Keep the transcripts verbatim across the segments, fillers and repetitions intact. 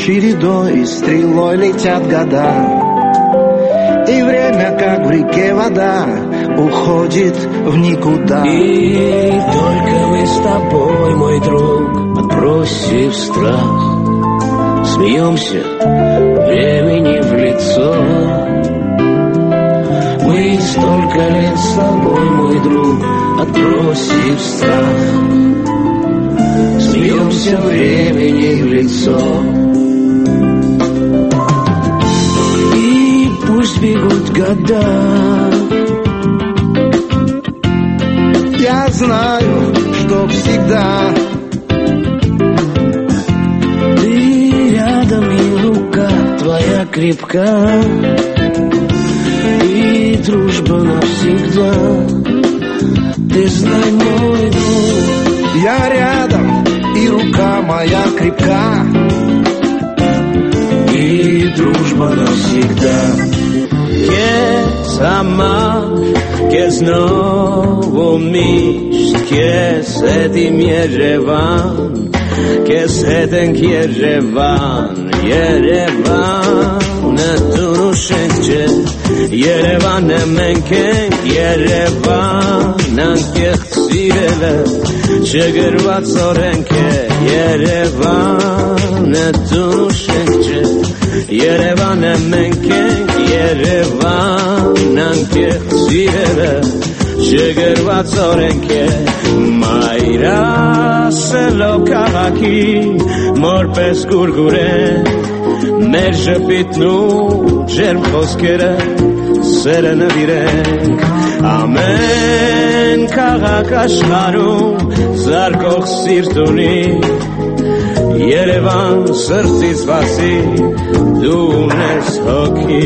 чередой стрелой летят года, и время, как в реке вода, уходит в никуда. И только мы с тобой, мой друг, отбросив страх, смеемся времени в лицо. Мы столько лет с тобой, мой друг, отбросив страх, смеемся времени в лицо. И пусть бегут года, я знаю, что всегда ты рядом, и рука твоя крепка, и дружба навсегда. Ты знай, мой друг, я рядом, и рука моя крепка, и дружба навсегда. Kes amar, kes novo mist, kes etim Yerevan, kes eten Yerevan, Yerevan etunu şekçe, Yerevan emenken, Yerevan ankech sirele, şegervat sorenke, Yerevan etunu şekçe, Yerevan emenken, Yerevan ankech sirele, şegervat sorenke, Mayra selo kahaki, morpes gurgure, մեր շպիտն ու ջերմ խոսքերը սերը նվիրենք ամեն քաղաք աշխարհում զարկող սիրտ ունի Երևան սրտից բացի դու ունես հոգի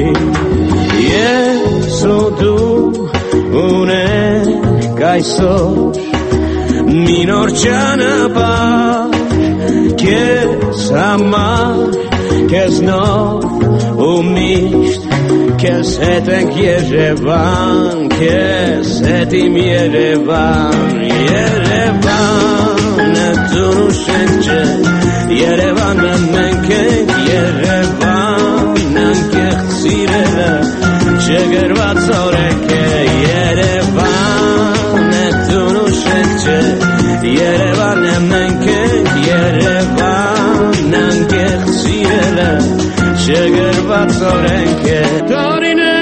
ես ու դու ունենք այսօր մի նոր ճանապարհ քեզ համար Kes nov u misht, kes hetենք Yerevan, kes hetim Yerevan, Yerevan etunu şekçe, Yerevan emenkenk, Yerevan ankech sirele, şegervat sorenke, Yerevan etunu şekçe, Yerevan emenkenk, Yerevan ankech sirele, şegervat sorenke. Dorine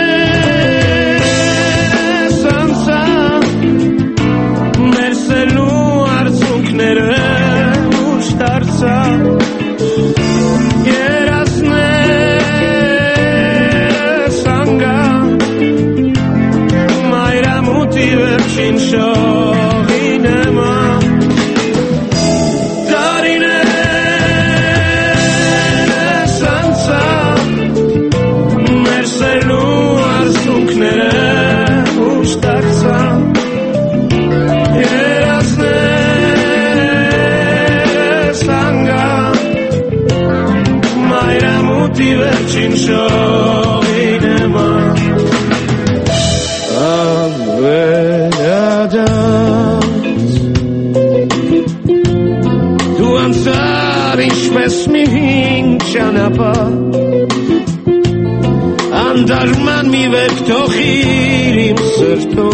sansa, merselu arzunknere ushtarsa, yerasne sanga, mayra motiverchin shoginema. Vercin shoginema aveladat du ansar ishmes mihin chanapar andarman mivek tochir im srto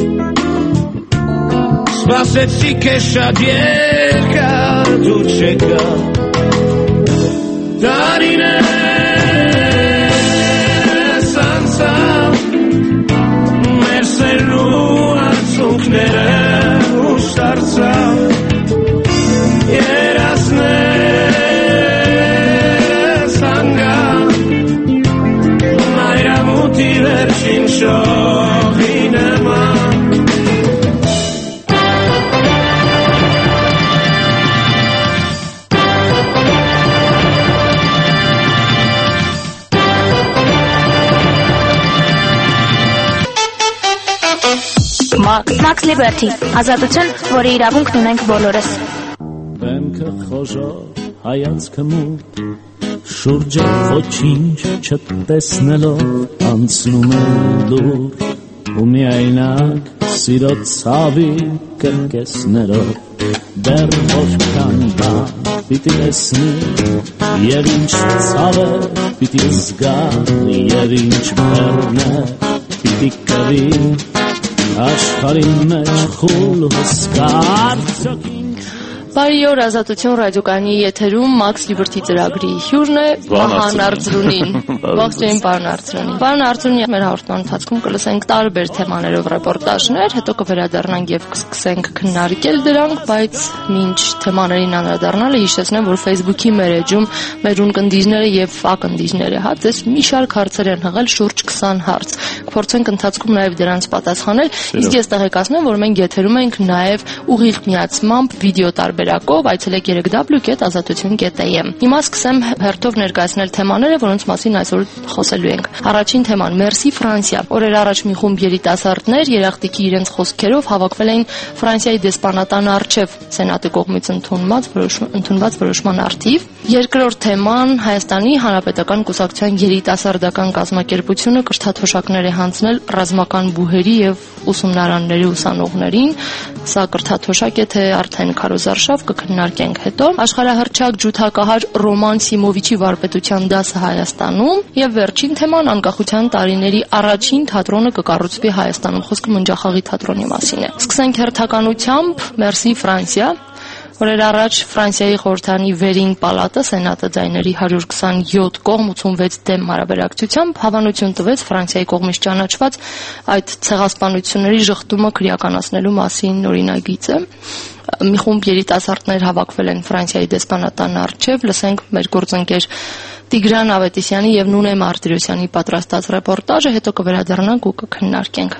spasetsi keshad yerka du cheka darine Nere ushtarsa yerasne sanga mayra motiverchin shoginema Max Liberty, ազատություն, որի իրավունքն ունենք բոլորս։ Դեմքը խոժոր, հայացքը մութ, շուրջը ոչինչ չտեսնելով, անցնում է լուր, ու միայնակ սիրո ցավի կրկեսներով, դեռ որքան բան պիտի տեսնի, և ինչ ցավեր պիտի զգա, և ինչ բեռներ պիտի կրի, աշխարհի մեջ խուլ հսկա արդյոք ինչ Բարի օր, Ազատություն ռադիոկայանի եթերում Մաքս Լիբերթի ծրագրի հյուրն է Վահան Արծրունին։ Ողջույն, պարոն Արծրունի։ Պարոն Արծրունի, մեր հաղորդման ընթացքում կլսենք տարբեր թեմաներով ռեպորտաժներ, հետո կվերադառնանք եւ կսկսենք քննարկել դրանք, բայց մինչ թեմաներին անդրադառնալը հիշեցնեմ, որ Facebook-ի մեր էջում մեր ունկնդիրները եւ ակնդիրները հա դες մի շարք հարցեր են հղել շուրջ քսան հարց։ Կփորձենք ընթացքում նաեւ դրանց պատասխանել, իսկ ես տեղեկացնեմ, որ մենք եթերում ենք նաեւ ուղիղ միացմամբ վիդեո տարբերակով, այցելեք երեք դաբլյու դոտ ազատություն դոտ am։ Հիմա սկսեմ հերթով ներկայացնել թեմաները, որոնց մասին այսօր խոսելու ենք։ Առաջին թեման՝ Մերսի Ֆրանսիա։ Օրեր առաջ մի խումբ երիտասարդներ երախտիկի իրենց խոսքերով հավաքվել էին Ֆրանսիայի դեսպանատան առջև Սենատի կողմից ընդունված ընդունված որոշման առթիվ։ Երկրորդ թեման՝ Հայաստանի Հանրապետական Կուսակցության երիտասարդական կազմակերպությունը կրթաթոշակներ է հանձնել ռազմական բուհերի եւ ուսումնարանների ուսանողներին։ Սա կրթաթոշակ է, թե արդեն քարոզարշավ կքննարկենք հետո։ Աշխարհահռչակ ջութակահար Ռոման Սիմովիչի վարպետության դասը Հայաստանում եւ վերջին թեման անկախության տարիների առաջին թատրոնը կկառուցվի Հայաստանում։ Խոսքը Մնջախաղի թատրոնի մասին է։ Սկսենք հերթականությամբ Մերսի Ֆրանսիա։ Օրեր առաջ Ֆրանսիայի խորհրդանի վերին պալատը Սենատը ձայների հարյուր քսանյոթ կողմ ութսունվեց դեմ հարաբերակցությամբ հավանություն տվեց Ֆրանսիայի կողմից ճանաչված այդ ցեղասպանությունների ժխտումը քրեականացնելու մասին օրինագիծը։ Մի խումբ երիտասարդներ հավաքվել են Ֆրանսիայի դեսպանատան առջև, լսենք մեր գործընկեր Տիգրան Ավետիսյանի եւ Նունե Մարտիրոսյանի պատրաստած ռեպորտաժը, հետո կվերադառնանք ու կքննարկենք։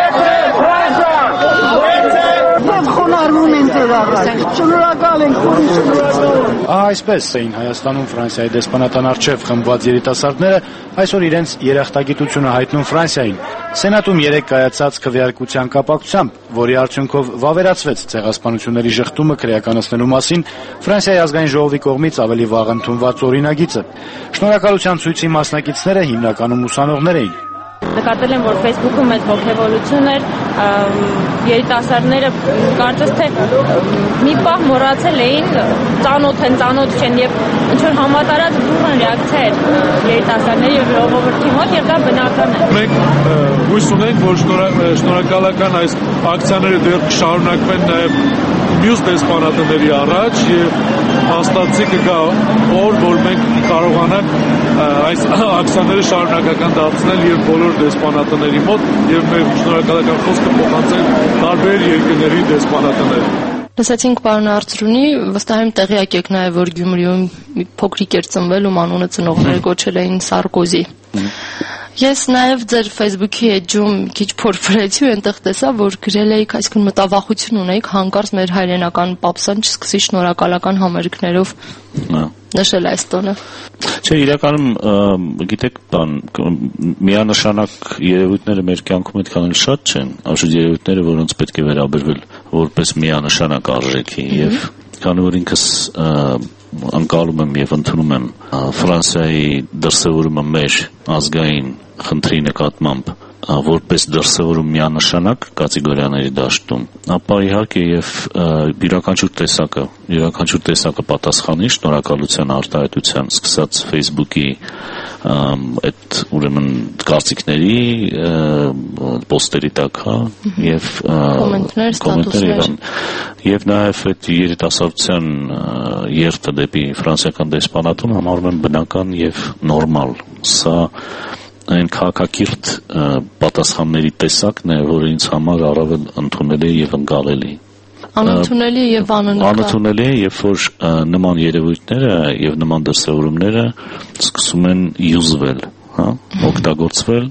Այսպես էին Հայաստանում Ֆրանսիայի դեսպանատան առջև խմբված երիտասարդները այսօր իրենց երախտագիտությունը հայտնում Ֆրանսիային։ Սենատում երեկ կայացած քվեարկության կապակցությամբ, որի արդյունքով վավերացվեց ցեղասպանությունների ժխտումը քրեականացնելու մասին Ֆրանսիայի ազգային ժողովի կողմից ավելի վաղ ընդունված օրինագիծը։ Շնորհակալության ցույցի մասնակիցները հիմնականում ուսանողներ էին։ Նկատել եմ, որ Facebook-ում այդ ողջևորություն էր, երիտասարդները կարծես թե մի պահ մոռացել էին, ծանոթ են, ծանոթ չեն եւ ինչ որ համատարած բուրըն ռեակցիա էր երիտասարդների եւ ժողովրդի մոտ եւ դա բնական է։ Մենք հույս ունենք, որ շնորհակալական այս ակցիաները դեռ կշարունակվեն նաեւ մյուս դեսպանատների առաջ եւ հաստատցի կգա օր, որ մենք կարողանանք այս ակցիաները շարունակական դարձնել եւ բոլոր դեսպանատների մոտ եւ մեր շնորհակալական խոսքը փոխանցել տարբեր երկրների դեսպանատներին։ Լսեցինք պարոն Արծրունի, վստահ եմ տեղյակ եք նաև, որ Գյումրիում մի փոքրիկ էր ծնվել, ում անունը ծնողները կոչել էին Սարկոզի։ Ես նաև ձեր Facebook-ի էջում քիչ փորփրեցի ու այնտեղ տեսա, որ գրել էիք, այսինքն մտավախություն ունեիք հանկարծ մեր հայրենական պապսան չսկսի շնորհակալական համերգներով նշել այս տոնը։ Չէ, իրականում գիտեք, բան միանշանակ երևույթները մեր կյանքում այդքան էլ շատ չեն, այլ երևույթները, որոնց պետք է վերաբերվել որպես միանշանակ արժեքի եւ քանի որ ինքս անցալում եմ եւ ընդունում եմ Ֆրանսիայի դրսևորումը մեր ազգային խնդրի նկատմամբ որպես դրսևորում միանշանակ կատեգորիաների դաշտում, ապա իհարկե եւ յուրաքանչյուր տեսակը, յուրաքանչյուր տեսակը պատասխանի շնորհակալության արտահայտության, սկսած Facebook-ի այդ ուրեմն կարծիքների պոստերի տակ, հա, եւ կոմենտներ, եւ նաեւ այդ երիտասարդության երթը դեպի ֆրանսիական դեսպանատուն համարում եմ բնական եւ նորմալ։ Սա այն քաղաքակիրթ պատասխանների տեսակն է, որը ինձ համար առավել ընդունելի եւ ընկալելի։ Անընդունելի եւ անընդունելի։ Անընդունելի է, երբ որ նման երևույթները եւ նման դրսեւորումները սկսում են յուզվել, հա, օգտագործվել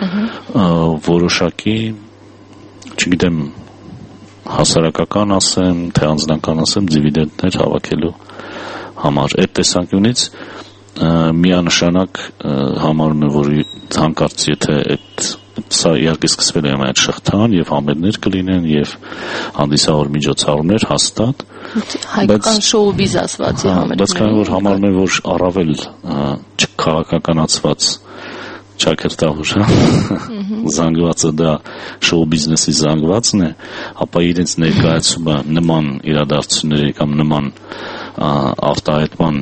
որոշակի, չգիտեմ, հասարակական ասեմ, թե անձնական ասեմ, դիվիդենդներ հավաքելու համար։ Այդ տեսանկյունից միանշանակ համարում եմ, որ հանկարծ եթե այդ սա իհարկե սկսվել է այդ շղթան եւ համերներ կլինեն եւ հանդիսավոր միջոցառումներ հաստատ, հայկական շոուբիզ ասվածի համերներ։ Բայց քանի որ համարում եմ, որ առավել չքաղաքականացված ճակերտահուր զանգվածը դա շոու բիզնեսի զանգվածն է, ապա իրենց ներկայացումը նման իրադարձությունների կամ նման արտահայտման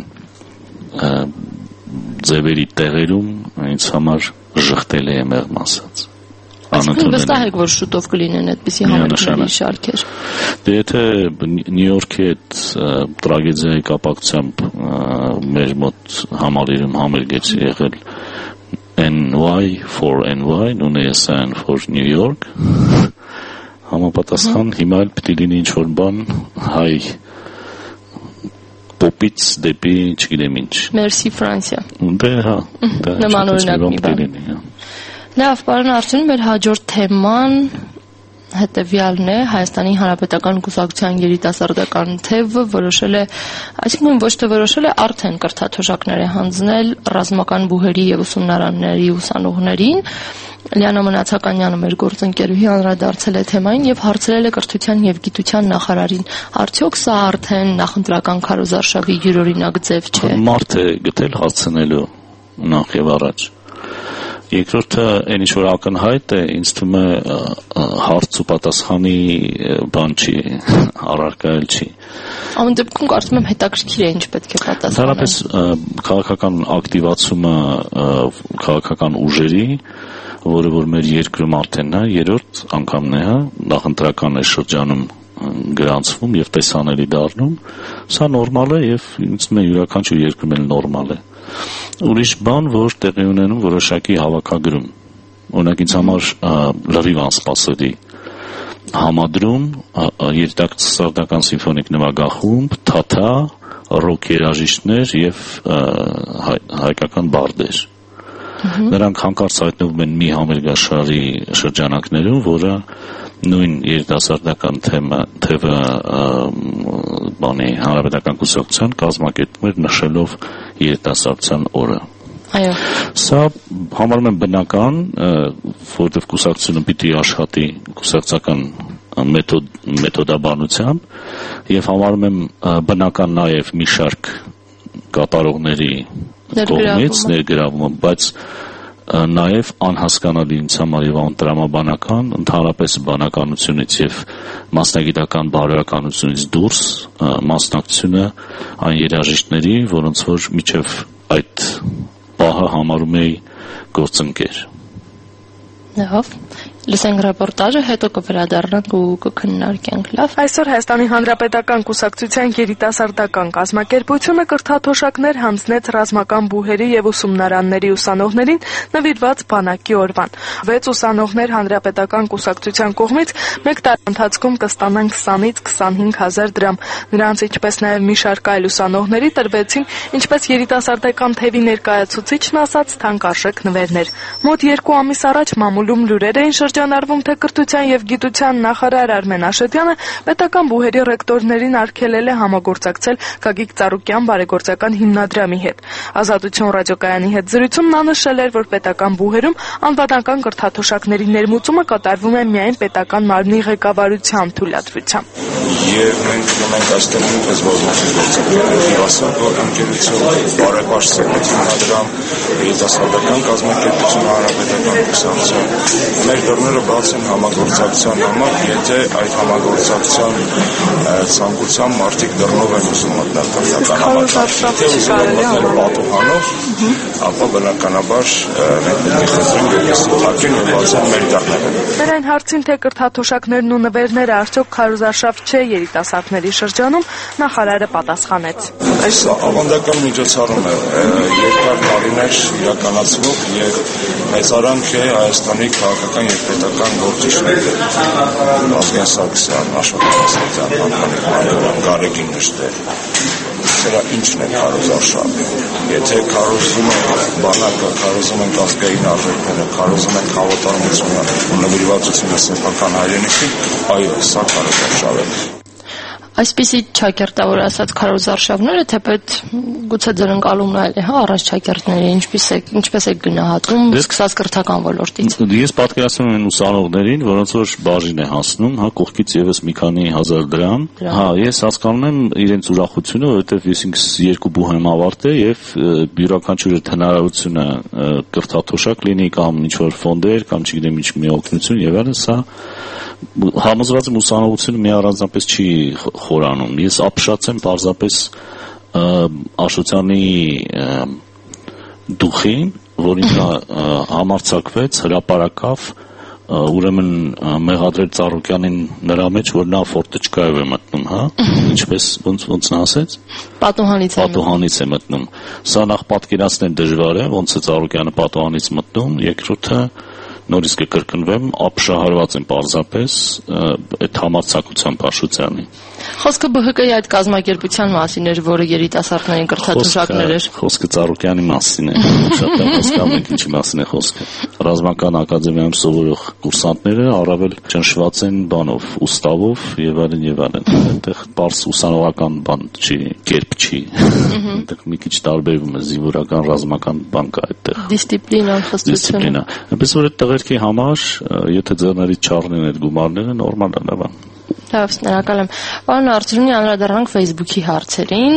ձևերի տեղերում ինձ համար ժխտել է մեղմ ասած։ Այսինքն վստահ եք, որ շուտով կլինեն այդպիսի համերգների շարքեր։ Դե եթե Նյու Յորքի այդ տրագեդիայի կապակցությամբ մեր մոտ համալիրում համերգ էր եղել N Y for N Y, նույնիսկ for New York, համապատասխան հիմա էլ պիտի լինի ինչ-որ բան հայ պոպից դեպի չգիտեմ ինչ։ Մերսի Ֆրանսիա։ Դե հա, դա նման օրինակ մի բան։ Լավ, պարոն Արծրունի, մեր հաջորդ թեման հետևյալն է. Հայաստանի Հանրապետական Կուսակցության երիտասարդական թևը որոշել է, այսինքն ոչ թե որոշել է, արդեն կրթաթոշակներ է հանձնել ռազմական բուհերի եւ ուսումնարանների ուսանողներին։ Լիանա Մնացականյանը մեր գործընկերուհի անդրադարձել է թեմային եւ հարցրել է կրթության եւ գիտության նախարարին. արդյոք սա արդեն նախընտրական քարոզարշավի յուրօրինակ ձև չէ։ Մարդ է գտել հասցնելու նախ եւ առաջ։ Երկրորդը այն ինչ որ ակնհայտ է, ինձ թվում է հարց ու պատասխանի բան չի, առարկայել չի։ Ամեն դեպքում կարծում եմ հետաքրքիր է ինչ պետք է պատասխանել։ Դարապես քաղաքական ակտիվացումը քաղաքական ուժերի, որը որ մեր երկրում արդեն է երրորդ անգամն է, հա, նախընտրական է շրջանում գրանցվում եւ տեսանելի դառնում, սա նորմալ է եւ ինձ թվում է յուրաքանչյուր երկրում էլ նորմալ է։ Ուրիշ բան, որ տեղի ունենում որոշակի հավաքագրում, օրինակ ինձ համար լրիվ անսպասելի համադրում երիտասարդական սիմֆոնիկ նվագախումբ, թաթա, ռոք երաժիշտներ եւ հայկական բարդեր։ Նրանք հանկարծ հայտնվում են մի համերգաշարի շրջանակներում, որը նույն երիտասարդական թևը բանի Հանրապետական Կուսակցության կազմակերպում էր նշելով երիտասարդության օրը։ Այո։ Սա համարում եմ բնական, որովհետև կուսակցությունը պիտի աշխատի կուսակցական մեթոդ մեթոդաբանությամբ եւ համարում եմ բնական նաեւ մի շարք կատարողների կողմից ներգրավումը, բայց նաև անհասկանալի ինձ համար եւ անտրամաբանական ընդհանրապես բանականությունից եւ մասնագիտական բարոյականությունից դուրս մասնակցությունը այն երաժիշտների, որոնց որ միջև այդ պահը համարում էի գործընկեր։ Լավ, լսենք ռեպորտաժը, հետո կվերադառնանք ու կքննարկենք։ Լավ, այսօր Հայաստանի Հանրապետական Կուսակցության երիտասարդական կազմակերպությունը կրթաթոշակներ հանձնեց ռազմական բուհերի եւ ուսումնարանների ուսանողներին նվիրված բանակի օրվան։ վեց ուսանողներ Հանրապետական Կուսակցության կողմից մեկ տարի ընթացքում կստանան քսանից քսանհինգ հազար դրամ։ Նրանց ինչպես նաեւ մի շարք այլ ուսանողների տրվեցին, ինչպես երիտասարդական թևի ներկայացուցիչն ասաց, թանկարժեք նվերներ։ Մոտ երկու ամիս առաջ մամուլում լուրեր էին շրջանառվում, թե կրթության եւ գիտության նախարար Արմեն Աշոտյանը պետական բուհերի ռեկտորներին արգելել է համագործակցել Գագիկ Ծառուկյան բարեգործական հիմնադրամի հետ։ Ազատություն ռադիոկայանի հետ զրույցում նա նշել էր, որ պետական բուհերում անվանական կրթաթոշակների ներմուծումը կատարվում է միայն պետական մարմնի ղեկավարության թույլատրությամբ։ Եվ մենք ունենք այստեղ նույնպես բազմաթիվ գործընկերներ, ասեմ, որ ընկերություն բարեբաշխության հիմնադրամ, երիտասարդական կազմակերպություն, հանրապետական կուսակցություն մեր դռները բաց են համագործակցության համար, եթե այդ համագործակցության ցանկությամբ մարդիկ դռնով են ուզում մտնել կրթական համակարգ, եթե ուզում են մտնել պատուհանով, ապա բնականաբար մենք պետք է խնդրենք, որպեսզի թաքեն ու բացեն մեր դռները։ Մեր այն հարցին, թե կրթաթոշակներն ու նվերները արդյոք քարոզարշավ չէ երիտասարդների շրջանում, նախարարը պատասխանեց։ Այս ավանդական միջոցառում է երկար տարիներ իրականացվող եւ մեծարանք է Հայաստանի քաղաքական եւ պետական գործիչների Վազգեն Սարգսյան, Աշոտ Ղազարյան, Անտանիկ Մանուկյան, Գարեգին Նժդեր։ Սրա ինչն է քարոզարշավը։ Եթե քարոզում են բանակը, քարոզում են ազգային արժեքները, քարոզում են խաղոտարմությունը, նվիրվածությունը սեփական հայրենիքին, այո, սա քարոզարշավ է։ Այսպիսի ճակերտավոր ասած քարոզարշավները թեպետ գուցե ձրընկալումն այլ է, հա, առանց ճակերտների ինչպես է ինչպես է գնահատում սկսած կրթական ոլորտից։ Ես պատկերացնում եմ ուսանողներին, որոնց որ բաժին է հասնում, հա, կողքից եւս մի քանի հազար դրամ։ Հա, ես հասկանում եմ իրենց ուրախությունը, որովհետեւ ես ինքս երկու բուհ եմ ավարտել եւ յուրաքանչյուր հնարավորությունը կրթաթոշակ լինի կամ ինչ որ ֆոնդեր կամ չգիտեմ ինչ մի օգնություն եւ այլն, սա համոզված եմ ուսանողությունը մի առանձնապես չի խորանում։ Ես ապշած եմ պարզապես Աշոտյանի դուխին, որին նա համարձակվեց հրապարակավ ուրեմն մեղադրել Ծառուկյանին նրա մեջ, որ նա ֆորտեչկայով է մտնում, հա, ինչպես ոնց ոնց նա ասեց, պատուհանից է պատուհանից է մտնում։ Սա նախ պատկերացնել դժվար է, ոնց է Ծառուկյանը պատուհանից մտնում, երկրորդը նորից կկրկնվեմ, ապշահարված են պարզապես այդ համարձակությամբ Աշոտյանի։ Խոսքը Բ Հ Կ-ի այդ կազմակերպության մասին էր, որը երիտասարդներին կրթաթոշակներ էր։ Խոսքը Ծառուկյանի մասին է, շատ եմ հասկանում եք ինչի մասին է խոսքը։ Ռազմական ակադեմիայում սովորող կուրսանտները առավել ճնշված են բանով, ուստավով եւ այլն եւ այլն։ Այնտեղ պարզ ուսանողական բան չի, կերպ չի։ Այնտեղ մի քիչ տարբերվում է զինվորական, ռազմական բան կա այդտեղ։ Դիսցիպլինա, խստությունը։ Այնպես որ այդ տղերքի համար, եթե ձեռներից չառնեն այդ գումարները, նորմալ է դա։ Լավ, շնորհակալ եմ։ Պարոն Արծրունի, անդրադառնանք Facebook-ի հարցերին,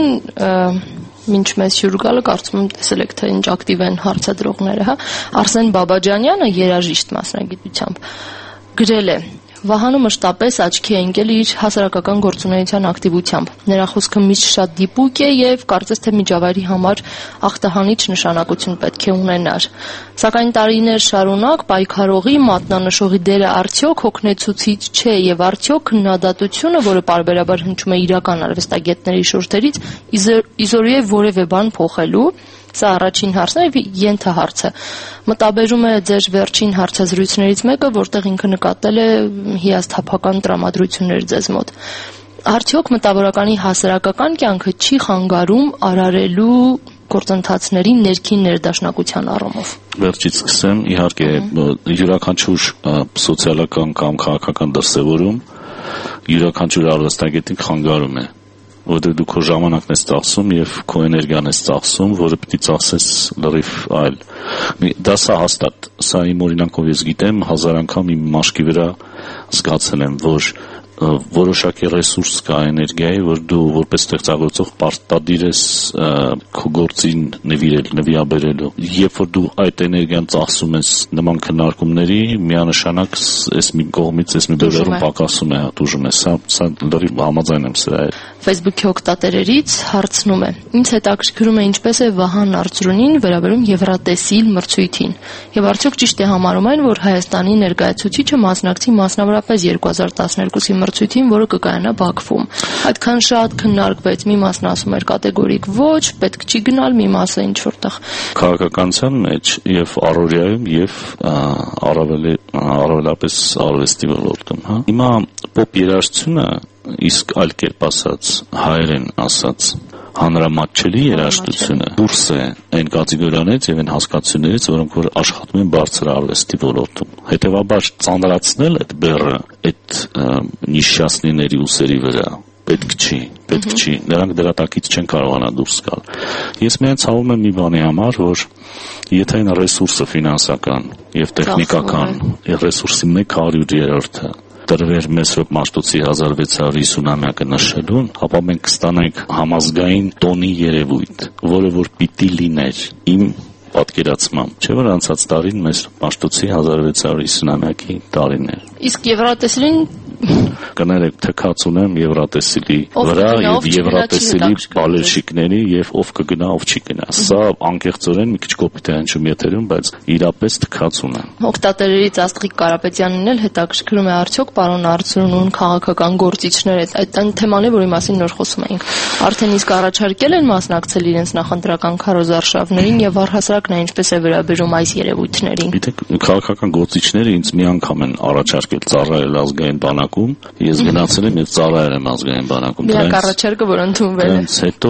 մինչ մեզ հյուր գալը կարծում եմ տեսել եք, թե ինչ ակտիվ են հարցադրողները, հա։ Արսեն Բաբաջանյանը երաժիշտ մասնագիտությամբ գրել է. Վահանը մշտապես աչքի է ընկել իր հասարակական գործունեության ակտիվությամբ։ Նրա խոսքը միշտ շատ դիպուկ է եւ կարծես թե միջավայրի համար ախտահանիչ նշանակություն պետք է ունենար։ Սակայն տարիներ շարունակ պայքարողի, մատնանշողի դերը արդյոք հոգնեցուցիչ չէ եւ արդյոք քննադատությունը, որը պարբերաբար հնչում է իրական արվեստագետների շուրթերից, իզորու է որևէ բան փոխելու։ Սա առաջին հարցն է եւ ենթահարցը։ Մտաբերում է ձեր վերջին հարցազրույցներից մեկը, որտեղ ինքը նկատել է հիասթափական տրամադրություններ ձեզ մոտ։ Արդյոք մտավորականի հասարակական կյանքը չի խանգարում արարելու գործընթացների ներքին ներդաշնակության առումով։ Վերջից սկսեմ, իհարկե յուրաքանչյուր սոցիալական կամ քաղաքական դրսևորում յուրաքանչյուր արվեստագետին խանգարում է, որտեղ դու քո ժամանակն ես ծախսում եւ քո էներգիան ես ծախսում, որը պիտի ծախսես լրիվ այլ։ Դա սա հաստատ, սա իմ օրինակով ես գիտեմ, հազար անգամ իմ մաշկի վրա զգացել եմ, որ որոշակի ռեսուրս կա էներգիայի, որ դու որպես ստեղծագործող պարտադիր ես քո գործին նվիրել, նվիրաբերելու։ Երբ որ դու այդ էներգիան ծախսում ես նման քննարկումների, միանշանակ այս մի կողմից, այս մի բևեռում պակասում է, դժում է։ Սա սա լրիվ համաձայն եմ սրա հետ։ Facebook-ի օգտատերերից հարցնում է. Ինձ հետաքրքրում է ինչպես է Վահան Արծրունին վերաբերում Եվրատեսիլ մրցույթին, եւ արդյոք ճիշտ է համարում այն, որ Հայաստանի ներկայացուցիչը մասնակցի մասնավորապես երկու հազար տասներկուսի մրցույթին, որը կկայանա Բաքվում։ Այդքան շատ քննարկվեց, մի մասն ասում էր կատեգորիկ ոչ, պետք չի գնալ, մի մասը ինչ որտեղ քաղաքականության մեջ եւ առօրյայում եւ առավել առավելապես արվեստի ոլորտում, հա։ Հիմա պոպ երաժշտությունը, իսկ այլ կերպ ասած, հայերեն ասած, հանրամատչելի երաժշտությունը դուրս է այն կատեգորիաներից եւ այն հասկացություններից, որոնք որ աշխատում են բարձր արվեստի ոլորտում։ Հետեւաբար ծանրացնել այդ բեռը, այդ նիշասների ուսերի վրա պետք չի, պետք չի։ Նրանք դրա տակից չեն կարողանա դուրս գալ։ Ես միայն ցավում եմ մի բանի համար, որ եթե այն ռեսուրսը ֆինանսական եւ տեխնիկական, ռեսուրսի մեկ հարյուրերորդը տրվեր Մեսրոպ Մաշտոցի հազար վեց հարյուր ութսունամյակը նշելուն, ապա մենք կստանանք համազգային տոնի երևույթ, որը որ պիտի լիներ իմ պատկերացմամբ, չէ՞ որ անցած տարին Մեսրոպ Մաշտոցի հազար վեց հարյուր ութսունամյակի տարին էր։ Իսկ Եվրատեսիլին կներեք թքած ունեմ Եվրատեսիլի վրա եւ Եվրատեսիլի բալերշիկների եւ ով կգնա, ով չի գնա։ Սա անկեղծորեն մի քիչ կոպիտ է հնչում եթերում, բայց իրապես թքած ունեմ։ Օգտատերերից Աստղիկ Կարապետյանին էլ հետաքրքրում է արդյոք պարոն Արծրունուն քաղաքական գործիչները, այդ այն թեման է, որի մասին նոր խոսում էինք, արդեն իսկ առաջարկել են մասնակցել իրենց նախընտրական քարոզարշավներին եւ առհասարակ նա ինչպես է վերաբերում այս երևույթներին։ Գիտեք, քաղաքական գործիչները ինձ մի անգամ են առաջարկել ծառայել ազգային բանակում, ես գնացել եմ եւ ծառայել եմ ազգային բանակում։ Դրանք առաջարկը, որ ընդունվել է։ Դրանց հետո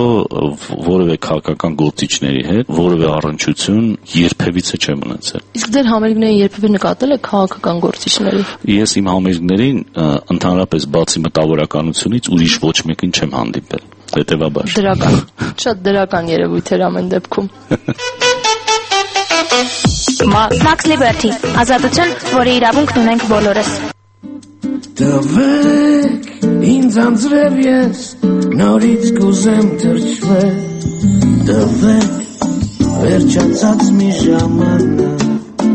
որևէ քաղաքական գործիչների հետ որևէ առնչություն երբևիցե չեմ ունեցել։ Իսկ դեր համերգներին երբևէ նկատել եք քաղաքական գործիչների։ Ես իմ համերգներին ընդհանրապես բացի մտավորականությունից ուրիշ ոչ մեկին չեմ հանդիպել։ Հետևաբար։ Դրական, շատ դրական երևույթ էր ամեն դեպքում։ Max Liberty, ազատություն, որի իրավունքն ունենք բոլորս։ Տվեք ինձ անձրև ես, նորից կուզեմ թրջվել, տվեք վերջացած մի ժամանակ,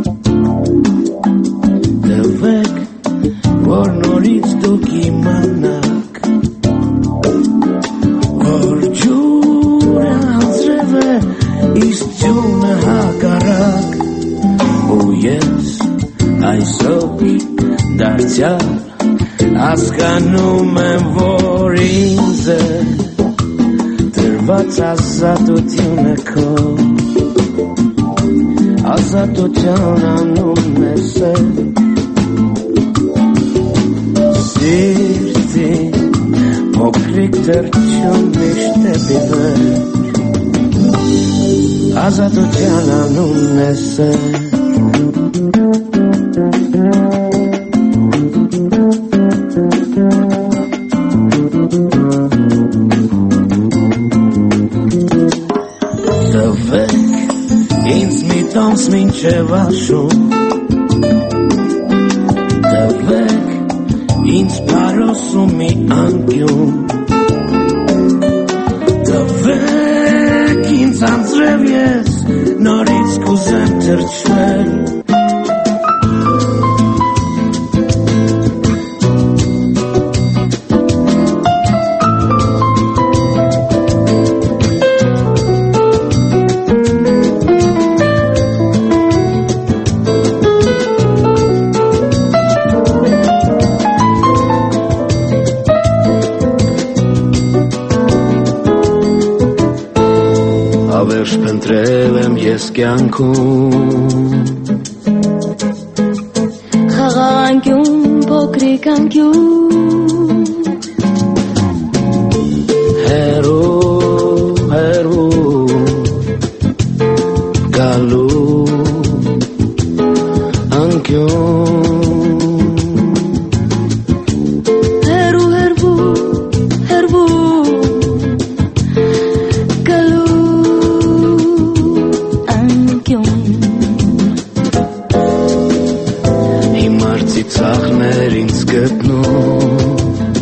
տվեք, որ նորից դուք իմանաք, որ ջուր Անում եմ, որ ինձ է դրված ազատությունը քո ազատության անունն ես է Սիրտի փոքրիկ թռչուն միշտ է բիվեր ազատության անունն ես է Տոնց մինչև աշուն Տվեք ինձ պարոսում մի անկյուն Տվեք ինձ անձրև ես նորից կուզեմ թրջվել Փնտրել եմ ես կյանքում Խաղաղանկյուն, փոքրիկ անկյուն Հերու, հերու Գալու անկյուն Հերու, հերվու, հերվու Ծաղներ ինձ գտնում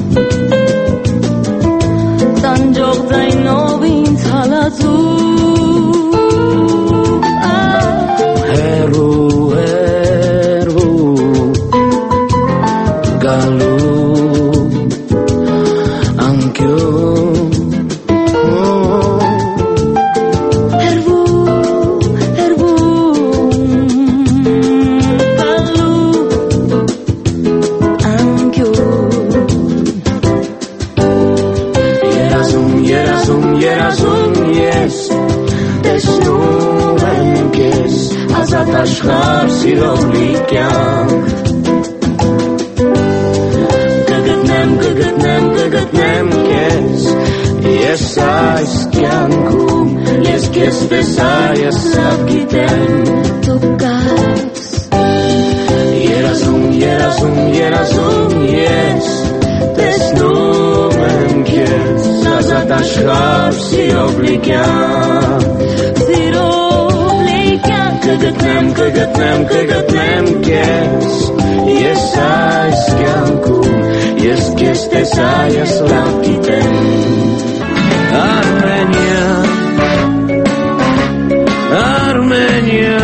Տանջող ձայնով ինձ հալածում Հերու, հերու Գալու անկյուն Ազատ աշխարհ սիրով լի կյանք Կգտնեմ, կգտնեմ, կգտնեմ քեզ Ես այս կյանքում Ես քեզ տեսա, ես սա գիտեմ Դու կաս Երազում, երազում, երազում ես Տեսնում եմ քեզ Ազատ աշխարհ սիրով լի կյանք Կգտնեմ, կգտնեմ, կգտնեմ քեզ Ես այս կյանքում Ես քեզ տեսա, ես լավ գիտեմ Արմենիա Արմենիա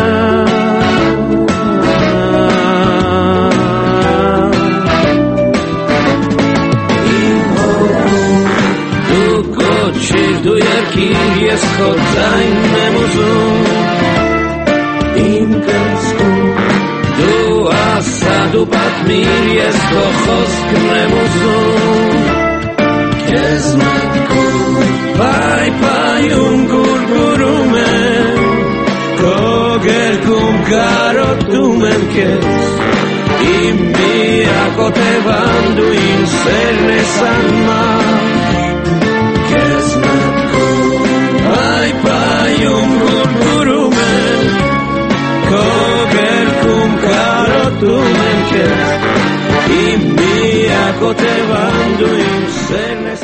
Իմ հոգում Դու կոչիր, դու երկիր Ես քո ձայնն եմ ուզում Իմ կրծքում դու ասա դու պատմիր ես քո խոսքն եմ ուզում Քեզ մտքում պայպայում գուրգուրում եմ Քո գերքում կարոտում եմ քեզ Իմ միակ օտևան դու իմ սերն ես անմար Քեզ մտքում պայպայում գուրգուրում եմ Քո գերքում կարոտում եմ քեզ Իմ միակ օտևան դու իմ սերն ես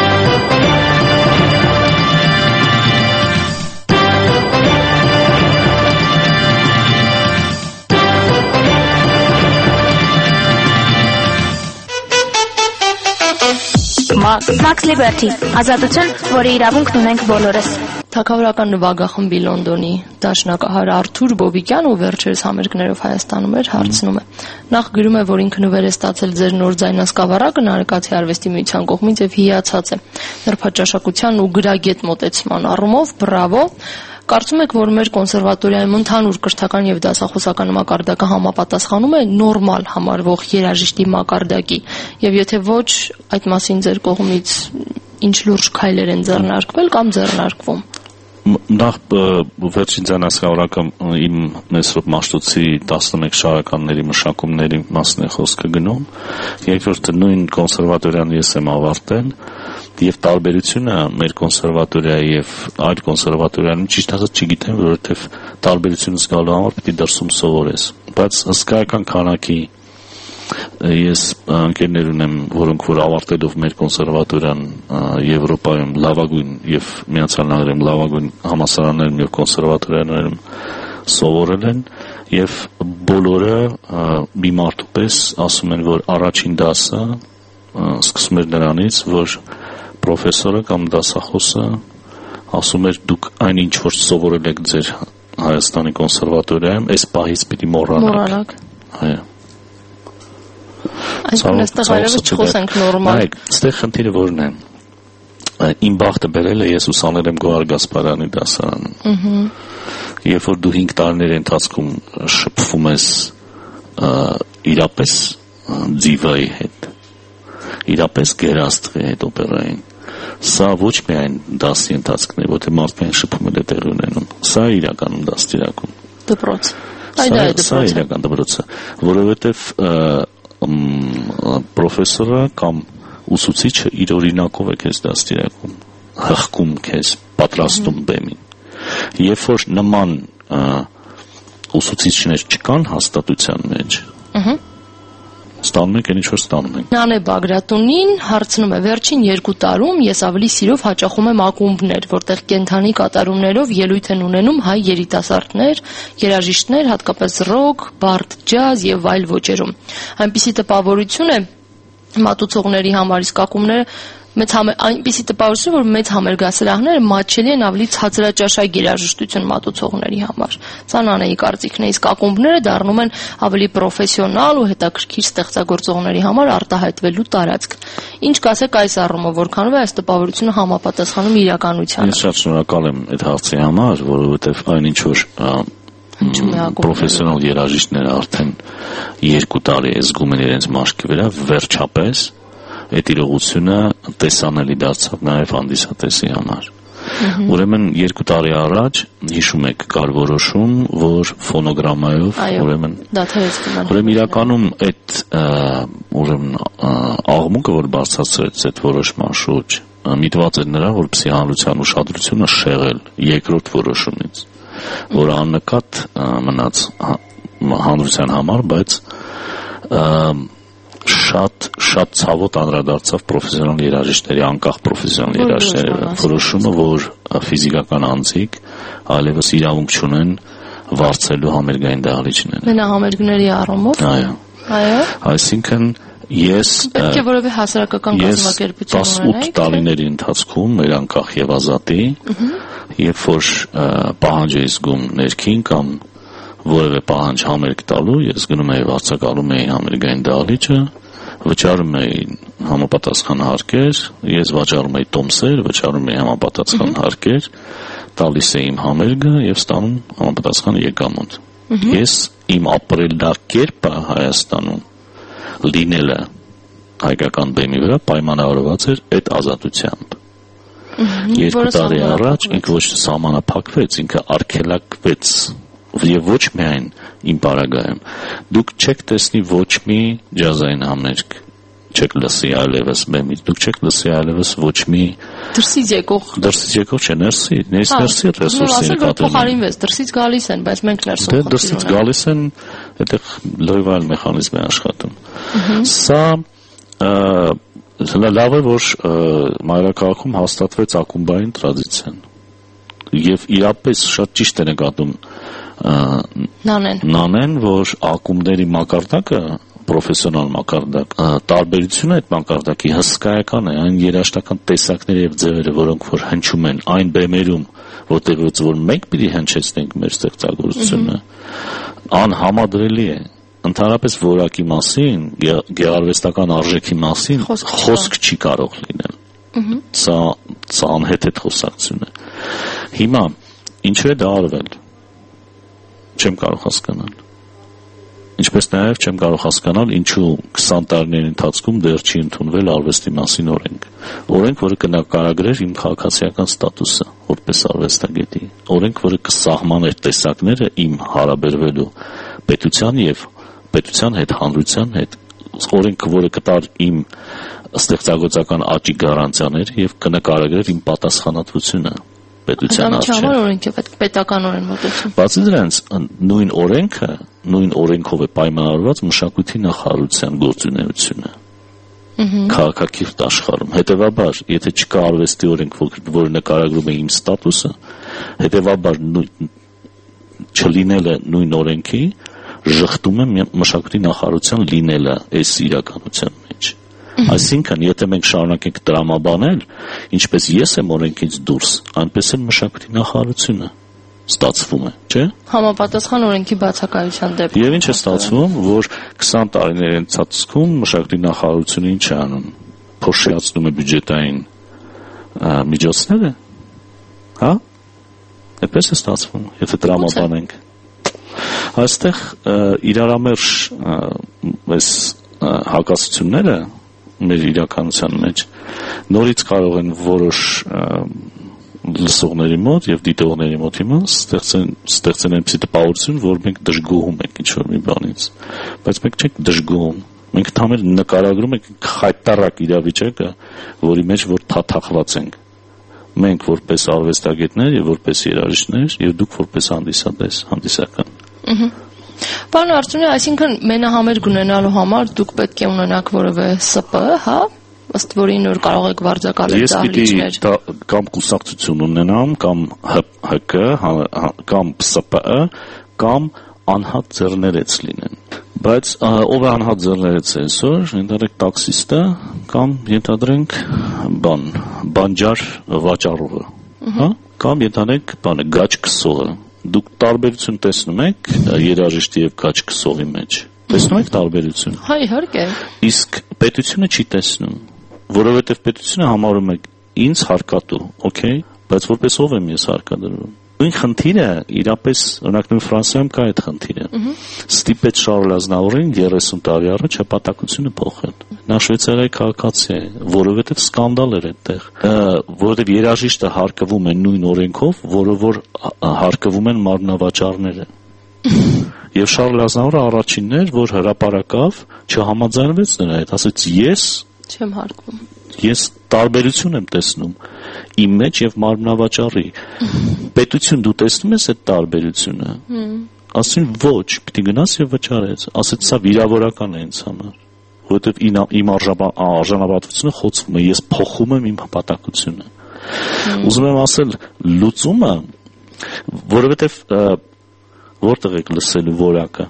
Max Liberty, ազատություն, որի իրավունքն ունենք բոլորս։ Թագավորական նվագախմբի Լոնդոնի դաշնակահար Արթուր Բոբիկյանը, ով վերջերս համերգներով Հայաստանում էր, հարցնում է. Նախ գրում է, որ ինքը նվեր է ստացել ձեր նոր ձայնասկավառակը Նարեկացի արվեստի միության կողմից եւ հիացած է։ Նրբաճաշակության ու գրագետ մոտեցման առումով բրավո։ Կարծում եք, որ մեր կոնսերվատորիայում ընդհանուր կրթական եւ դասախոսական մակարդակը համապատասխանում է նորմալ համարվող երաժիշտի մակարդակի, եւ եթե ոչ, այդ մասին ձեր կողմից ինչ լուրջ քայլեր են ձեռնարկվել կամ ձեռնարկվում։ Նախ վերջին ձայնասկավառակը իմ Մեսրոպ Մաշտոցի տասնմեկ շարականների մշակումների մասն է խոսքը գնում, երկրորդը նույն կոնսերվատորիան ես եմ ավարտել, եւ տարբերությունը մեր կոնսերվատորիայի եւ այլ կոնսերվատորիայում ճիշտ ասած չգիտեմ, որովհետեւ տարբերությունը զգալու համար պետք է դրսում սովորես, բայց հսկայական քանակի ես ընկերներ ունեմ, որոնք որ ավարտելով մեր կոնսերվատորիան Եվրոպայում լավագույն եւ Միացյալ Նահանգներում լավագույն համալսարաններում եւ կոնսերվատորիաներում սովորել են եւ բոլորը մի մարդու պես ասում են, որ առաջին դասը սկսում էր նրանից, որ պրոֆեսորը կամ դասախոսը ասում էր դուք այնինչ որ սովորել եք ձեր Հայաստանի կոնսերվատորիայում, այս պահից պիտի մոռանաք։ Այո։ Այսինքն այստեղ այլևս չխոսենք նորմալ։ Այո, այստեղ խնդիրը որն է։ Իմ բախտը բերել է ես ուսանել եմ Գոհար Գասպարյանի դասարանում։ Երբ որ դու հինգ տարիների ընթացքում շփվում ես իրապես ձիվայի հետ, իրապես գերաստղի հետ օպերային, սա ոչ միայն դասի ընթացքն է, որտեղ մարդկային շփումներ է տեղի ունենում, սա է իրականում դաստիարակում։ Դպրոց։ Այդ է դպրոցը։ Սա է իրական դպրոցը, որովհետև պրոֆեսորը կամ ուսուցիչը իր օրինակով է քեզ դաստիարակում, հղկում քեզ, պատրաստում բեմին։ Երբ որ նման ուսուցիչներ չկան հաստատության մեջ, ստանում ենք, ինչ որ ստանում ենք։ Նանե Բագրատունին հարցնում է. վերջին երկու տարում ես ավելի սիրով հաճախում եմ ակումբներ, որտեղ կենթանի կատարումներով ելույթ են ունենում հայ երիտասարդներ, երաժիշտներ, հատկապես ռոք, բարդ ջազ եւ այլ ոճերում։ Այնպիսի տպավորություն է մատուցողների համար, իսկ ակումբները մեծ համեր այնպիսի տպավորություն, որ մեծ համերգասրահները մատչելի են ավելի ցածրաճաշակ երաժշտություն մատուցողների համար։ Սա Նանեի կարծիքն է, իսկ ակումբները դառնում են ավելի պրոֆեսիոնալ ու հետաքրքիր ստեղծագործողների համար արտահայտվելու տարածք։ Ինչ կասեք այս առումով, որքանով է այս տպավորությունը համապատասխանում իրականությանը։ Ես շատ շնորհակալ եմ այդ հարցի համար, որովհետև այնինչ որ պրոֆեսիոնալ երաժիշտները արդեն երկու տարի զգում են իրենց մաշկի վրա, վերջապես այդ իրողությունը տեսանելի դարձավ նաև հանդիսատեսի համար։ Ուրեմն երկու տարի առաջ հիշում եք կար որոշում, որ ֆոնոգրամայով ուրեմն ուրեմն իրականում այդ ուրեմն աղմուկը, որ բարձրացրեց այդ որոշման շուրջ, միտված էր նրան, որպեսզի հանրության ուշադրությունը շեղել երկրորդ որոշումից, որը աննկատ մնաց հանրության համար, բայց շատ շատ ցավոտ անդրադարձավ պրոֆեսիոնալ երաժիշտների, անկախ պրոֆեսիոնալ երաժիշտների որոշումը, որ ֆիզիկական անձիկ այլևս իրավունք չունեն վարձելու համերգային դահլիճներն։ Մենահամերգների առումով։ Այո։ Այո։ Այսինքն ես պետք է որևէ հասարակական կազմակերպություն ունենայի։ տասնութ տարիների ընթացքում մեր անկախ եւ ազատի, երբ որ պահանջ էի զգում ներքին կամ որևէ պահանջ համերգ տալու, ես գնում էի վարձակալում էի համերգային դահլիճը, վճարում էի համապատասխան հարկեր, ես վճարում էի տոմսեր, վճարում էի համապատասխան հարկեր, տալիս էի իմ համերգը եւ ստանում համապատասխան եկամուտ։ Ես իմ ապրելակերպը Հայաստանում լինելը հայկական բեմի վրա պայմանավորված էր այդ ազատությամբ։ Երկու տարի առաջ ինքը ոչ թե սահմանափակվեց, ինքը արգելակվեց եւ ոչ միայն իմ պարագայում դուք չեք տեսնի ոչ մի ջազային համերգ, չեք լսի այլևս բեմից, դուք չեք լսի այլևս ոչ մի դրսից եկող դրսից եկող չէ, ներսի, ներս ներսի ռեսուրսի նկատի փոխարինվեց, դրսից գալիս են, բայց մենք ներսում դե դրսից գալիս են, այդտեղ լրիվ այլ մեխանիզմ է աշխատում։ Սա լավ է, որ մայրաքաղաքում հաստատվեց ակումբային տրադիցիան եւ իրապես շատ ճիշտ է նկատում Նանեն Նանեն, որ ակումբների մակարդակը պրոֆեսիոնալ մակարդակ տարբերությունը այդ մակարդակի հսկայական է, այն երաժշտական տեսակները եւ ձևերը, որոնք որ հնչում են այն բեմերում, որտեղից որ մենք պիտի հնչեցնենք մեր ստեղծագործությունը, անհամադրելի է։ Ընդհանրապես որակի մասին, գեղարվեստական արժեքի մասին խոսք չի կարող լինել։ Սա սա անհեթեթ խոսակցություն է։ Հիմա Ինչու է դա արվել։ Չեմ կարող հասկանալ։ Ինչպես նաև չեմ կարող հասկանալ, ինչու քսան տարիների ընթացքում դեռ չի ընդունվել արվեստի մասին օրենք։ Օրենք, որը կնկարագրեր իմ քաղաքացիական ստատուսը որպես արվեստագետի։ Օրենք, որը կսահմաներ տեսակները իմ հարաբերվելու պետության եւ պետության հետ, հանրության հետ։ Օրենքը, որը կտար իմ ստեղծագործական աճի գարանտիաներ եւ կնկարագրեր իմ պատասխանատվությունը պետության առջև։ Դա օրենքը պետականորեն մոտեցում։ Բացի դրանից, նույն օրենքը, նույն օրենքով է պայմանավորված մշակույթի նախարարության գործունեությունը։ Քաղաքակիրթ աշխարհում։ Հետևաբար, եթե չկա արվեստի օրենք, որը նկարագրում է իմ ստատուսը, հետևաբար չլինելը նույն օրենքի ժխտում է մշակույթի նախարարության լինելը այս իրականության մեջ։ Այսինքն, եթե մենք շարունակենք տրամաբանել, ինչպես ես եմ օրենքից դուրս, այնպես էլ մշակույթի նախարարությունը ստացվում է, չէ՞։ Համապատասխան օրենքի բացակայության դեպքում։ Եվ ինչ է ստացվում, որ քսան տարիների ընթացքում մշակույթի նախարարությունը ինչ է անում։ Փոշիացնում է բյուջետային միջոցները, հա՞։ Այդպես է ստացվում, եթե տրամաբանենք։ Այստեղ իրարամերժ այս հակասությունները մեր իրականության մեջ նորից կարող են որոշ լսողների մոտ եւ դիտողների մոտ հիմա ստեղծեն ստեղծեն այնպիսի տպավորություն, որ մենք դժգոհում ենք ինչ-որ մի բանից, բայց մենք չենք դժգոհում, մենք թամեր նկարագրում ենք խայտարակ իրավիճակը, որի մեջ որ թաթախված ենք, մենք որպես արվեստագետներ եւ որպես երաժիշտներ եւ դուք որպես հանդիսատես, հանդիսական։ Պարոն Արծրունյան, այսինքն մենահամերգ ունենալու համար դուք պետք է ունենաք որևէ Ս Պ, հա, ըստ որին որ կարող եք վարձակալել դահլիճներ։ Ես պիտի կամ կուսակցություն ունենամ, կամ Հ Կ, կամ Ս ՊԸ, կամ անհատ ձեռներեց լինեն։ Բայց ով է անհատ ձեռներեց այսօր, ընդհանրեք տաքսիստը կամ ենթադրենք բան, բանջար վաճառողը, հա, կամ ենթադրենք բանը գաչ քսողը։ Դուք տարբերություն տեսնում եք երաժիշտի եւ գաչ քսողի մեջ։ Տեսնում եք տարբերություն։ Հա, իհարկե։ Իսկ պետությունը չի տեսնում, որովհետեւ պետությունը համարում է ինձ հարկատու, օքեյ, բայց որպես ով եմ ես հարկադրվում։ Նույն խնդիրը իրապես օրինակ նույն Ֆրանսիայում կա այդ խնդիրը։ Ստիպեց Շարլ Ազնավուրին երեսուն տարի առաջ հպատակությունը փոխել։ Նա Շվեյցարիայի քաղաքացի է, որովհետև սկանդալ էր այդտեղ, որովհետև երաժիշտը հարկվում է նույն օրենքով, որը որ հարկվում են մարմնավաճառները։ Եվ Շարլ Ազնավուրը առաջինն էր, որ հրապարակավ չհամաձայնվեց նրա հետ, ասաց ես չեմ հարկվում։ Ես տարբերություն եմ տեսնում իմ մեջ եւ մարմնավաճառի։ Պետություն դու տեսնում ես այդ տարբերությունը։ Ասին ոչ, պիտի գնաս եւ վճարես։ Ասեց սա վիրավորական է ինձ համար, որովհետեւ իմ արժանապատվությունը խոցվում է, ես փոխում եմ իմ հպատակությունը։ Ուզում եմ ասել լուծումը, որովհետեւ որտեղ եք լսելու որակը։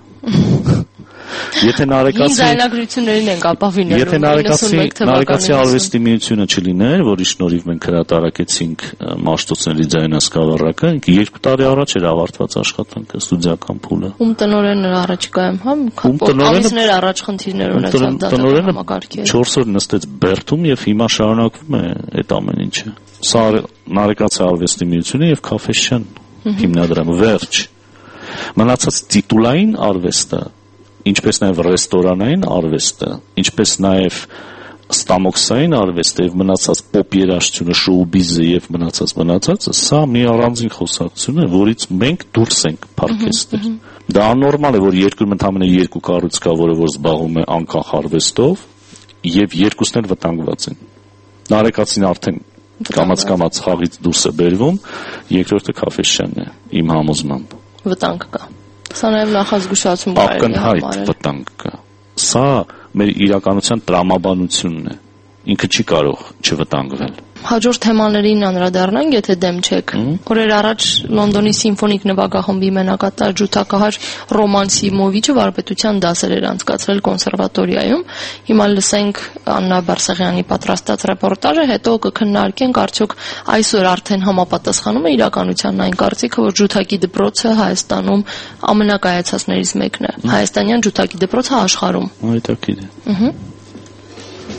Եթե նարեկացի ձայնագրություններին ենք ապավինելու Եթե նարեկացի արվեստի միությունը չլիներ, որի շնորհիվ մենք հրատարակեցինք Մաշտոցների ձայնասկավառակը, երկու տարի առաջ էր ավարտված աշխատանքը, ստուդիական փուլը։ Ում տնօրենն էր առաջիկայում, հա, ամիսներ առաջ խնդիրներ ունեցավ դատական համակարգի։ չորս օր նստեց Բերդում եւ հիմա շարունակվում է այդ ամեն ինչը։ Սա նարեկացի արվեստի միությունը եւ Քաֆեշյան հիմնադրամը վերջ։ Մնացած տիտուլային արվեստը, ինչպես նաև ռեստորանային արվեստը, ինչպես նաև ստամոքսային արվեստը եւ մնացած պոպ երաժշտությունը, շոու-բիզը եւ մնացած մնացածը, սա մի առանձին խոսակցություն է, որից մենք դուրս ենք փառքեստեր։ Դա աննորմալ է, որ երկրում ընդամենը երկու կառույց կա, որը որ զբաղվում է անկախ արվեստով եւ երկուսն էլ վտանգված են։ Նարեկացին արդեն կամաց-կամաց խաղից դուրս է բերվում, երկրորդը Քաֆեշյանն է, իմ համոզմամբ։ Վտանգ կա։ Սա նաև նախազգուշացում կա։ Ակնհայտ վտանգ կա։ Սա մեր իրականության տրամաբանությունն է։ Ինքը չի կարող չվտանգվել։ Հաջորդ թեմաներին անդրադառնանք, եթե դեմ չեք։ Օրեր առաջ Լոնդոնի սիմֆոնիկ նվագախմբի մենակատար ջութակահար Ռոման Սիմովիչը վարպետության դասեր էր անցկացրել կոնսերվատորիայում։ Հիմա լսենք Աննա Բարսեղյանի պատրաստած ռեպորտաժը, հետո կքննարկենք արդյոք այսօր արդեն համապատասխանում է իրականությանն այն կարծիքը, որ ջութակի դպրոցը Հայաստանում ամենակայացածներից մեկն է։ Հայաստանյան ջութակի դպրոցը աշխարհում։ Այդակիդ է։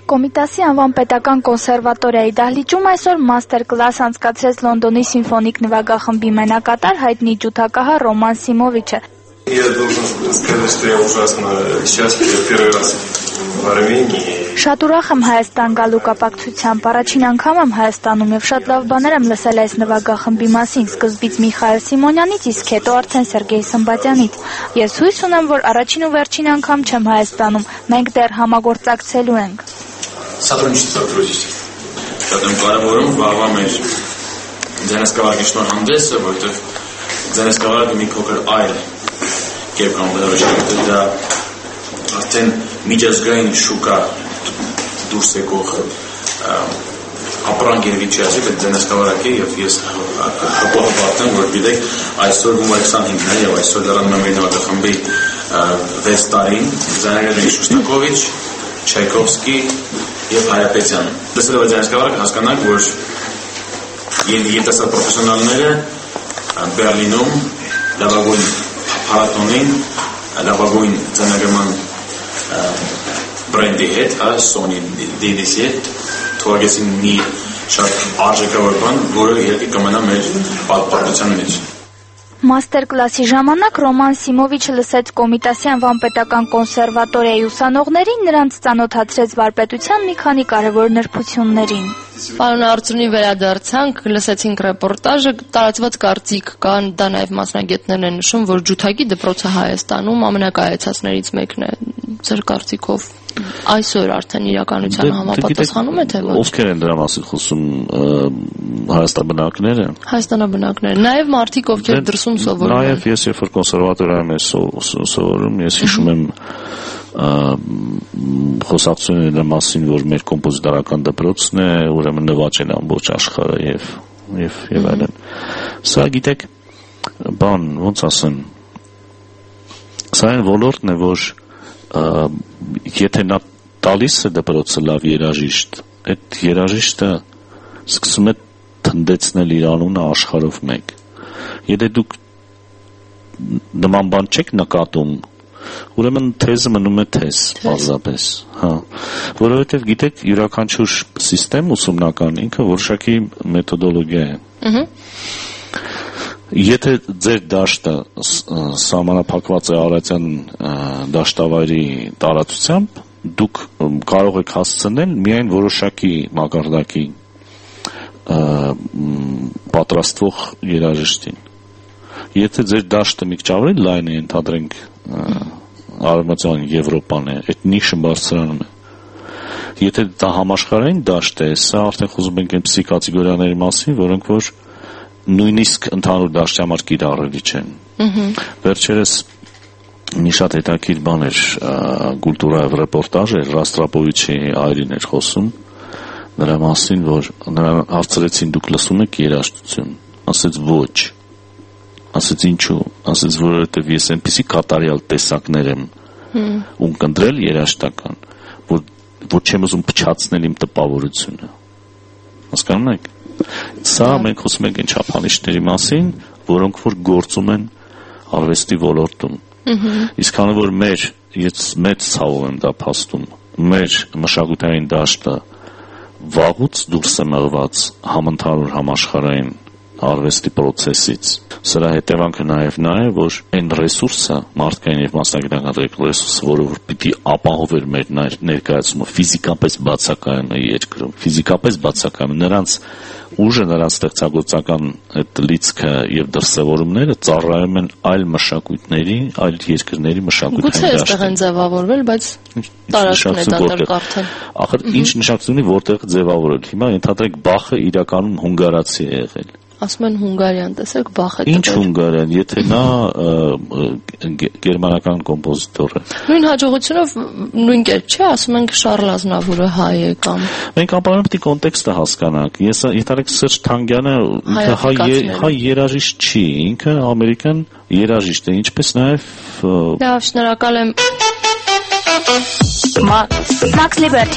Կոմիտասի անվան պետական կոնսերվատորիայի դահլիճում այսօր մաստեր կլաս անցկացրեց Լոնդոնի սիմֆոնիկ նվագախմբի մենակատար հայտնի ջութակահար Ռոման Սիմովիչը։ Я должен сказать, что я ужасно счастлив. Я первый раз в Армении. Շատ ուրախ եմ Հայաստան գալու կապակցությամբ։ Առաջին անգամ եմ Հայաստանում եւ շատ լավ բաներ եմ լսել այս նվագախմբի մասին, սկզբից Միխայել Սիմոնյանից, իսկ հետո արդեն Սերգեյ Սմբատյանից։ Ես հույս ունեմ, որ առաջին ու վերջին անգամ չեմ Հայաստանում։ Մենք դեռ համագործակցելու ենք։ Сотрудничество, сотрудничество. Շատ եմ կարևորում վաղվա մեր ձենասկավառակի շնորհանդեսը, որտեղ ձենասկավառակը մի փոքր այլ կերպ կամ վերջնական դա արդեն միջազգային շուկա դուրս եկող ապրանք եւ վիճակի այդ ձենասկավառակի եւ ես հապաղ եմ որ գիտեք այսօր հունվարի քսանհինգն է եւ այսօր լրանում եմ նվագախմբի վեց տարին Զարագեն Շոստակովիչ, Չայկովսկի եւ Հայապետյան։ Դասել եմ ձենասկավառակը հասկանանք որ երիտասարդ պրոֆեսիոնալները Բերլինում լավագույն փառատոնին լավագույն ձենագրման բրենդի հետ, հա, Sony դի դի սի հետ թողեցին մի շատ արժեքավոր բան, որը իհարկե կմնա մեր պատմության մեջ։ Մաստեր կլասի ժամանակ Ռոման Սիմովիչը լսեց Կոմիտասի անվան պետական կոնսերվատորիայի ուսանողներին, նրանց ծանոթացրեց վարպետության մի քանի կարևոր նրբություններին։ Պարոն Արծրունի վերադարձանք, լսեցինք ռեպորտաժը, տարածված կարծիք կան, դա նաև մասնագետներն են նշում, որ ջութակի դպրոցը Հայաստանում ամենակայացածներից մեկն է, ձեր կարծիքով այսօր արդեն իրականության համապատասխանում է թե ոչ։ Ովքեր են դրա մասին խոսում հայաստանաբնակները։ Հայաստանաբնակները, նաև մարդիկ ովքեր դրսում սովորում են։ Նաև ես երբ որ կոնսերվատորիայում եմ սովորում, ես հիշում եմ խոսակցությունների մասին, որ մեր կոմպոզիտորական դպրոցն է, ուրեմն նվաճել ամբողջ աշխարհը եւ եւ եւ այլն։ Սա գիտեք, բան ոնց ասեմ, սա այն ոլորտն է, որ եթե նա տալիս է դպրոցը լավ երաժիշտ, այդ երաժիշտը սկսում է թնդեցնել իր անունը աշխարհով մեկ։ Եթե դուք նման բան չեք նկատում, ուրեմն թեզը մնում է թեզ, պարզապես, հա, որովհետև գիտեք յուրաքանչյուր սիստեմ ուսումնական ինքը որոշակի մեթոդոլոգիա է։ Եթե ձեր դաշտը սահմանափակված է Արարատյան դաշտավայրի տարածությամբ, դուք կարող եք հասցնել միայն որոշակի մակարդակի պատրաստվող երաժշտին։ Եթե ձեր դաշտը մի քիչ ավելի լայն է, ընդհանրենք Արևմտյան Եվրոպան է, այդ նիշը բարձրանում է։ Եթե դա համաշխարհային դաշտ է, սա արդեն խոսում ենք այնպիսի կատեգորիաների մասին, որոնք որ նույնիսկ ընդհանուր դաշտի համար կիրառելի չեն։ Վերջերս մի շատ հետաքրքիր բան էր կուլտուրայով ռեպորտաժ էր, Ռաստրապովիչի այրին էր խոսում նրա մասին, որ նրան հարցրեցին դուք լսում եք երաժշտություն, ասեց ոչ, ասեց ինչու, ասեց որովհետև ես այնպիսի կատարյալ տեսակներ եմ ունկնդրել երաժշտական, որ որ չեմ ուզում փչացնել իմ տպավորությունը, հասկանում եք։ Սա մենք խոսում ենք այն չափանիշների մասին, որոնք որ գործում են արվեստի ոլորտում։ Իսկ քանի որ մեր, ես մեծ ցավով եմ դա փաստում, մեր մշակութային դաշտը վաղուց դուրս է մղված համընդհանուր համաշխարհային արվեստի process-ից։ Սրա հետևանքը նաև նա է, որ այն ռեսուրսը, մարդկային եւ մասնագիտական ռեսուրսը, որը որ պիտի ապահովեր մեր ներկայացումը, ֆիզիկապես բացակայում է երկրում, ֆիզիկապես բացակայում, նրանց ուժը, նրանց ստեղծագործական այդ լիցքը եւ դրսևորումները ծառայում են այլ մշակույթների, այլ երկրների մշակութային դաշտին։ Գուցե այստեղ են ձևավորվել, բայց տարածքն է դատարկ արդեն։ Ախր ինչ նշանակություն ունի որտեղ ձևավորել։ Հիմա ընդհանրենք Բախը իրականում հունգարացի է եղել։ Ասում են հունգարյան, տեսեք Բախը։ Ինչ հունգարյան, եթե նա գերմանական կոմպոզիտոր է։ Նույն հաջողությունով նույն կերպ չէ, ասում ենք Շարլ Ազնավուրը հայ է կամ։ Մենք ապարում պետք է կոնտեքստը հասկանանք։ Ես իհարկե Սերժ Թանգյանը ինքը հայ երաժիշտ չի, ինքը ամերիկյան երաժիշտ է, ինչպես նաև Լավ, շնորհակալ եմ։ Max Liberty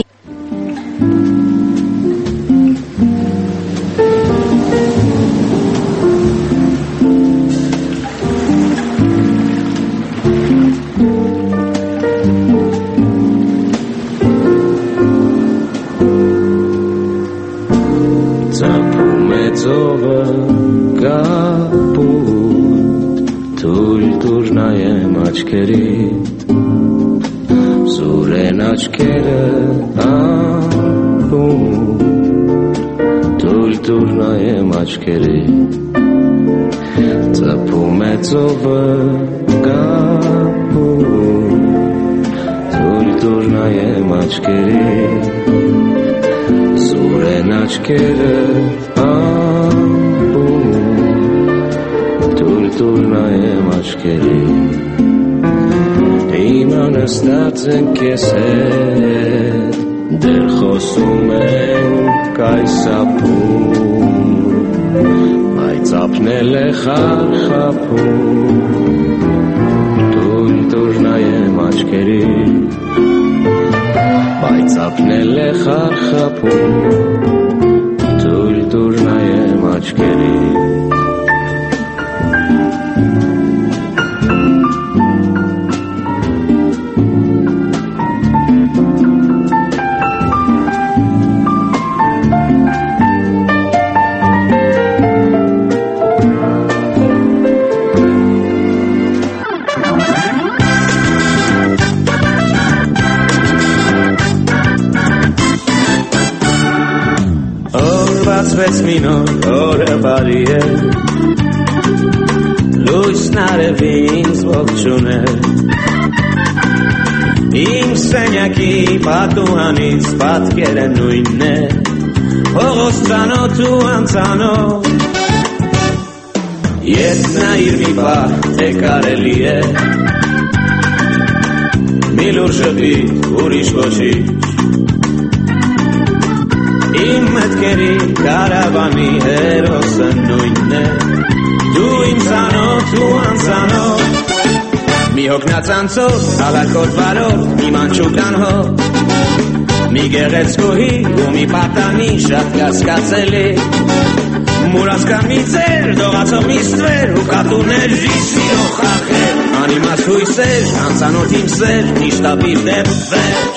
ծովը կապուր թույլ տուր նայեմ աչքերի սուր են աչքերը ապուր թույլ տուր նայեմ աչքերի ծպում է ծովը կապուր թույլ տուր նայեմ աչքերի սուր են աչքերը թույլ տուր նայեմ աչքերի հիմա նստած ենք քեզ հետ դեռ խոսում ենք այս ափում բայց ափնել է խարխափում թույլ տուր նայեմ աչքերի բայց ափնել է խարխափում թույլ տուր նայեմ աչքերի Վեց մինոր օրը բարի է լույսն արևի ինձ ողջուն է իմ սենյակի պատուհանից պատկերը նույնն է փողոց ծանոթ ու անծանոթ ես նայիր մի պահ թե կարելի է մի լուր շփի ուրիշ ոչինչ Իմ մտքերի կարավանի հերոսը նույնն է Դու իմ ծանոթ ու անծանոթ Մի հոգնած անցով, հալակոտ վարով, մի մանչուկան հով Մի գեղեցկուհի ու մի պատանի շատ կասկածելի Մուրացկան մի ծեր, դողացող մի ստվեր ու կատուներ ժիսիրող խախեր Անիմաց հույսեր, անծանոթ իմ սեր, միշտ ապիր դեպ վեր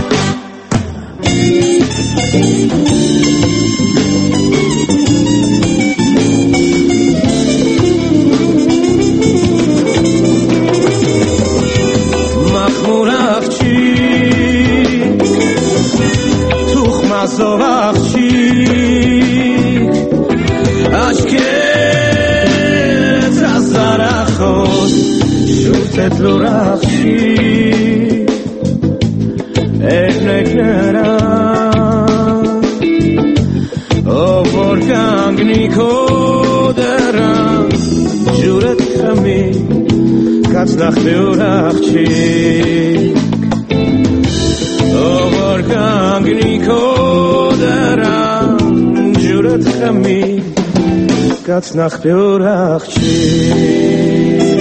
Մախմուր աղջիկ Թուխմազով աղջիկ Աչքեց ազարախոտ Շուրդ էտ լուր աղջիկ Էրնեք նրան Ով որ կանգնի քո դռան Ջուրդ խմի կացնախտի ուր աղջիկ Ով որ կանգնի քո դռան Ջուրդ խմի կացնախտի ուր աղջիկ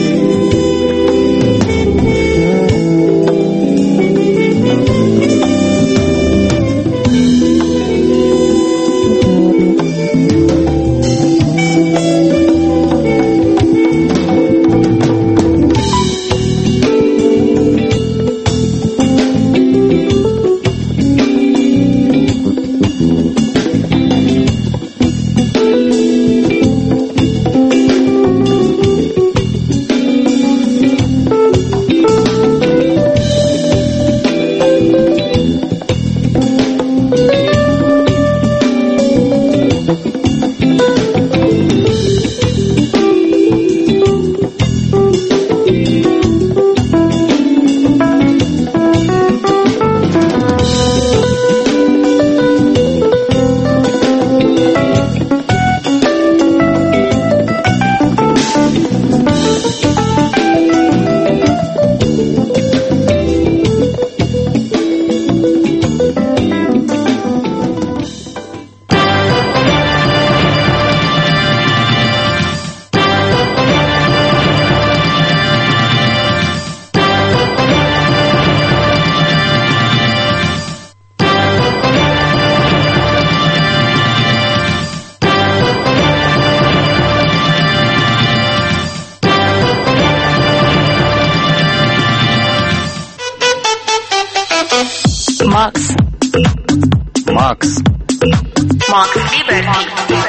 Max. Max. Max Liberty.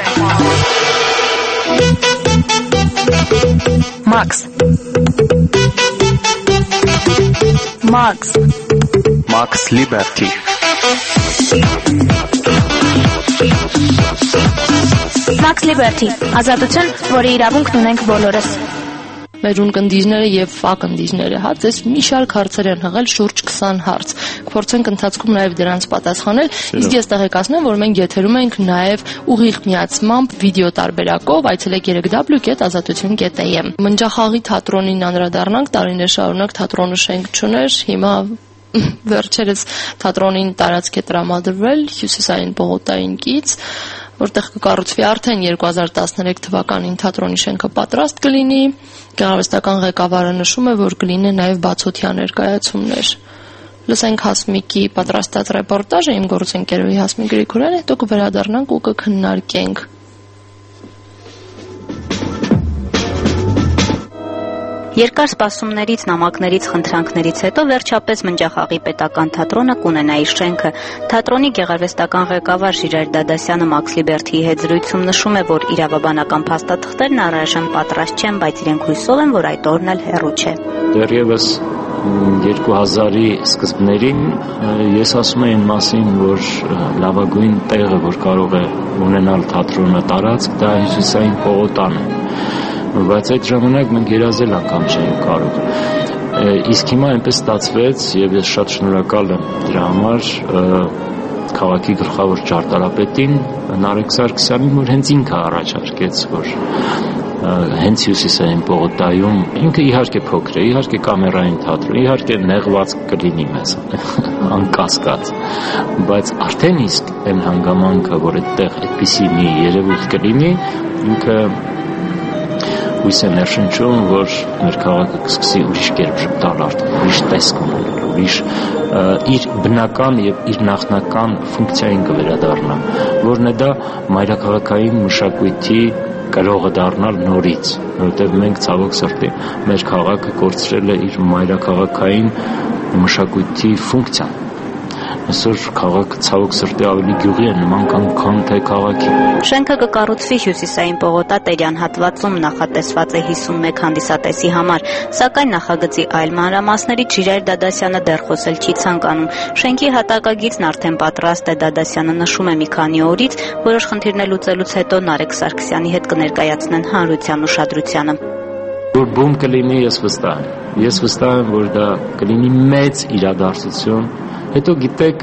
Max. Max. Max Liberty. Max Liberty. Ազատություն, որի իրավունքն ունենք բոլորս։ Մեր ունկնդիրները եւ ակնդիրները, հա, ձեզ մի շարք հարցեր են հղել, շուրջ քսան հարց։ Կփորձենք ընթացքում նաեւ դրանց պատասխանել, իսկ ես տեղեկացնեմ, որ մենք եթերում ենք նաեւ ուղիղ միացմամբ վիդեո տարբերակով, այցելեք w w w dot azatutun dot a m։ Մնջախաղի թատրոնին անդրադառնանք, տարիներ շարունակ թատրոնը շենք չուներ, հիմա վերջերս թատրոնին տարածք է տրամադրվել հյուսիսային պողոտային կից, որտեղ կկառուցվի արդեն երկու հազար տասներեք թվականին թատրոնի շենքը պատրաստ կլինի։ Գեղարվեստական ղեկավարը նշում է, որ կլինի նաև բացօթյա ներկայացումներ։ Լսենք Հասմիկի պատրաստած ռեպորտաժը, իմ գործընկերուհի Հասմիկ Գրիգորյանը, հետո կվերադառնանք ու կքննարկենք։ Երկար սպասումներից, նամակներից, խնդրանքներից հետո վերջապես Մնջախաղի պետական թատրոնը կունենա իր շենքը։ Թատրոնի գեղարվեստական ղեկավար Ժիրայր Դադասյանը Max Liberty-ի հետ զրույցում նշում է, որ իրավաբանական փաստաթղթերն առայժմ պատրաստ չեն, բայց իրենք հույսով են, որ այդ օրն էլ հեռու չէ։ Դեռևս երկու հազարի սկզբներին ես ասում եմ այն մասին, որ լավագույն տեղը, որ կարող է ունենալ թատրոնը տարածք, դա հյուսիսային պողոտան է։ Բայց այդ ժամանակ մենք երազել անգամ չէինք կարող։ Իսկ հիմա այնպես ստացվեց, եւ ես շատ շնորհակալ եմ դրա համար քաղաքի գլխավոր ճարտարապետին Նարեկ Սարգսյանին, որ հենց ինքը առաջարկեց, որ հենց հյուսիսային պողոտայում, ինքը իհարկե փոքր է, իհարկե կամերային թատրոն, իհարկե նեղված կլինի մեզ, անկասկած, բայց արդեն իսկ այն հանգամանքը, որ այդտեղ այդպիսի մի երևույթ կլինի, ինքը հույս է ներշնչում, որ մեր քաղաքը կսկսի ուրիշ կերպ ժպտալ արդեն, ուրիշ տեսք ունենալ, ուրիշ իր բնական եւ իր նախնական ֆունկցիային կվերադառնա, որն է դա մայրաքաղաքային մշակույթի կրողը դառնալ նորից, որովհետեւ մենք ցավոք սրտի մեր քաղաքը կորցրել է իր մայրաքաղաքային մշակույթի ֆունկցիան։ Այսօր քաղաքը ցավոք սրտի ավելի գյուղի է նման, քան թե քաղաքի։ Շենքը կկառուցվի հյուսիսային պողոտա Տերյան հատվածում, նախատեսված է հիսունմեկ հանդիսատեսի համար, սակայն նախագծի այլ մանրամասներից Ժիրայր Դադասյանը դեռ խոսել չի ցանկանում։ Շենքի հատակագիծն արդեն պատրաստ է, Դադասյանը նշում է մի քանի օրից, որոշ խնդիրներ լուծելուց հետո Նարեկ Սարգսյանի հետ կներկայացնեն հանրության ուշադրությանը։ Որ բում կլինի, ես վստահ եմ։ Ես վստահ եմ, որ դա կլինի մեծ իրադարձություն։ Հետո գիտեք,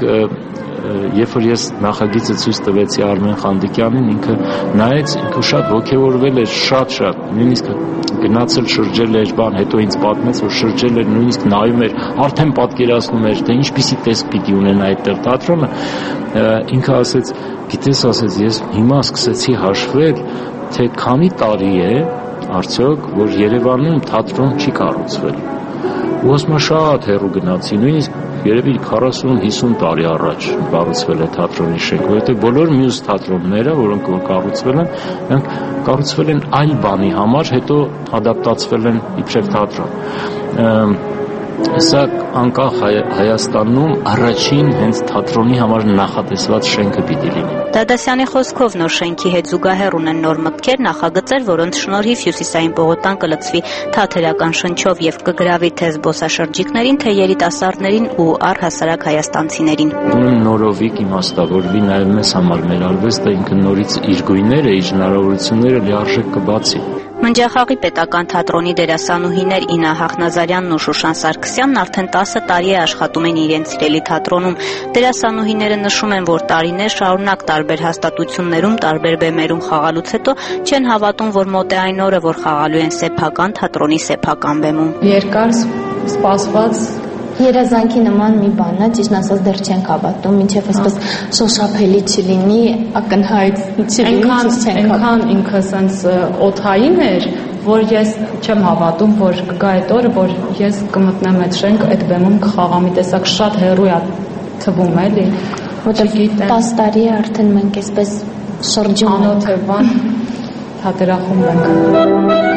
երբ որ ես նախագիծը ցույց տվեցի Արմեն Խանդիկյանին, ինքը նայեց, ինքը շատ ոգևորվել էր, շատ-շատ, նույնիսկ գնացել շրջել էր, բան, հետո ինձ պատմեց, որ շրջել էր, նույնիսկ նայում էր, արդեն պատկերացնում էր, թե ինչպիսի տեսք պիտի ունենա այդտեղ թատրոնը, ինքը ասեց, գիտես, ասեց, ես հիմա սկսեցի հաշվել, թե քանի տարի է, արդյոք, որ Երևանում թատրոն չի կառուցվել։ Ու ասում շատ հեռու գնացի, նույնիսկ երևի քառասուն հիսուն տարի առաջ կառուցվել է թատրոնի շենք, որովհետև բոլոր մյուս թատրոնները, որոնք կառուցվել են, նրանք կառուցվել են այլ բանի համար, հետո ադապտացվել են իբրև թատրոն։ Սա անկախ Հայաստանում առաջին հենց թատրոնի համար նախատեսված շենքը պիտի լինի։ Դադասյանի խոսքով նոր շենքի հետ զուգահեռ ունեն նոր մտքեր, նախագծեր, որոնց շնորհիվ հյուսիսային պողոտան կլցվի թատերական շնչով եւ կգրավի թե զբոսաշրջիկներին, թե երիտասարդներին ու առհասարակ հայաստանցիներին։ Նորովիկ իմաստավորվի նաեւ մեզ համար մեր արվեստը ինքը նորից իր գույները, իր հնարավորությունները լիարժեք կբացի։ Մնջախաղի պետական թատրոնի դերասանուհիներ Ինա Հախնազարյանն ու Շուշան Սարգսյանն արդեն տասը տարի է աշխատում են իրենց սիրելի թատրոնում։ Դերասանուհիները նշում են, որ տարիներ շարունակ տարբեր հաստատություններում, տարբեր բեմերում խաղալուց հետո չեն հավատում, որ մոտ է այն օրը, որ խաղալու են սեփական թատրոնի սեփական բեմում։ Երկար սպասված երազանքի նման մի բան է, ճիշտ ասած դեռ չենք հավատում, մինչև այսպես շոշափելի չլինի, ակնհայտ չլինի, չենք հավատում։ Ինքը սենց օթային էր, որ ես չեմ հավատում, որ կգա այդ օրը, որ ես կմտնեմ այդ շենք, այդ բեմում կխաղամ, մի տեսակ շատ հեռու է թվում էլի։ Որտեղ տասը տարի է արդեն մենք այսպես շրջում ենք։ Անոթ է բան, թատերախումբ ենք։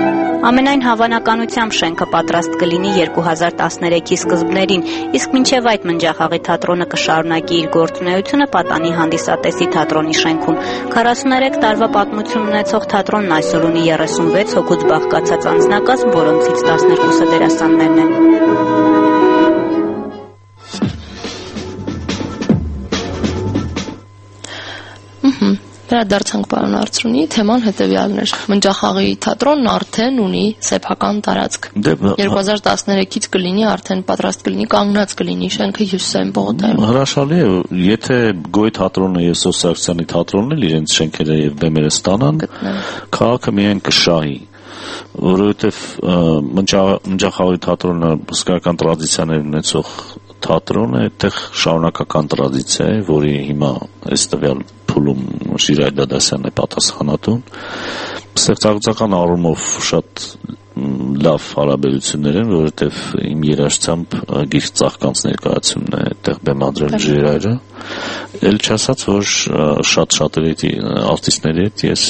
Ամենայն հավանականությամբ շենքը պատրաստ կլինի երկու հազար տասներեքի սկզբներին, իսկ մինչև այդ Մնջախաղի թատրոնը կշարունակի իր գործունեությունը Պատանի հանդիսատեսի թատրոնի շենքում։ քառասուներեք տարվա պատմություն ունեցող թատրոնն այսօր ունի երեսունվեց հոգուց բաղկացած անձնակազմ, որոնցից տասներկուսը դերասաններն են։ Վերադարձանք պարոն Արծրունի, թեման հետևյալն էր։ Մնջախաղի թատրոնն արդեն ունի սեփական տարածք։ երկու հազար տասներեքից կլինի արդեն պատրաստ կլինի, կանգնած կլինի շենքը Հյուսիսային պողոտայում։ Հրաշալի է, եթե Գոյ թատրոնը եւ Սոսակցյանի թատրոնն էլ իրենց շենքերը եւ բեմերը ստանան, քաղաքը միայն կշահի, որովհետեւ Մնջախաղի թատրոնը հսկայական տրադիցիաներ ունեցող թատրոն է, այդտեղ շարունակական տրադիցիա է, որի հիմա այս տվյալ փուլում Շիրայր Դադասյանն է պատասխանատուն։ Ստեղծագործական առումով շատ լավ հարաբերություններ են, որովհետև իմ երաժշտությամբ գիրք ծաղկանց ներկայացումն է այդտեղ բեմադրել Շիրայրը։ Էլ չասած, որ շատ-շատ արտիստների հետ ես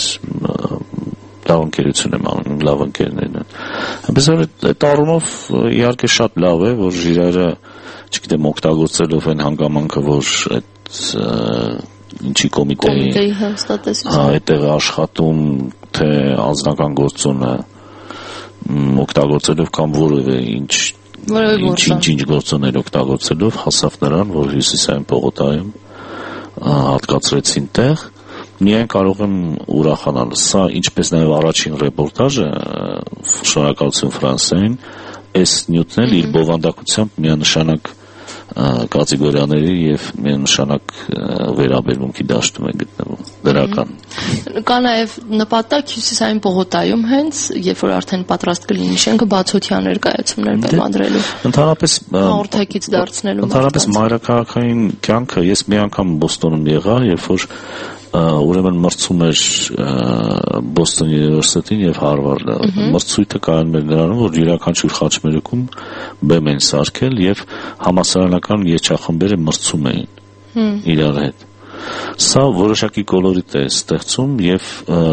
լավ ընկերություն եմ անում, լավ ընկերներն են։ Այնպես որ այդ առումով իհարկե շատ լավ է, որ Շիրայրը, չգիտեմ, օգտագործելով այն հանգամանքը, որ այդ ինչի կոմիտեի այդտեղ աշխատում, թե անձնական գործոնը օգտագործելով կամ որևէ ինչ ինչ գործոներ օգտագործելով հասավ նրան, որ Հյուսիսային պողոտայում հատկացրեցին տեղ, միայն կարող եմ ուրախանալ։ Սա ինչպես նաև առաջին ռեպորտաժը շնորհակալություն Ֆրանսիային, այս նյութն էլ իր բովանդակությամբ միանշանակ կատեգորիաների եւ միանշանակ վերաբերմունքի դաշտում է գտնվում դրական։ Կա նաեւ նպատակ Հյուսիսային պողոտայում հենց, երբ որ արդեն պատրաստ կլինի շենքը, բացօթյա ներկայացումներ բեմադրելու։ Ընդհանրապես հաղորդակից դարձնելու։ Ընդհանրապես մայրաքաղաքային կյանքը, ես մի անգամ Բոստոնում եղա, երբ որ ուրեմն մրցում էր Boston University-ին եւ Harvard-ը։ Մրցույթը կայանում էր նրանում, որ յուրաքանչյուր խաչմերուկում բեմ են սարքել եւ համասարանական երջախմբերը մրցում էին իրար հետ։ Սա որոշակի կոլորիտ է ստեղծում եւ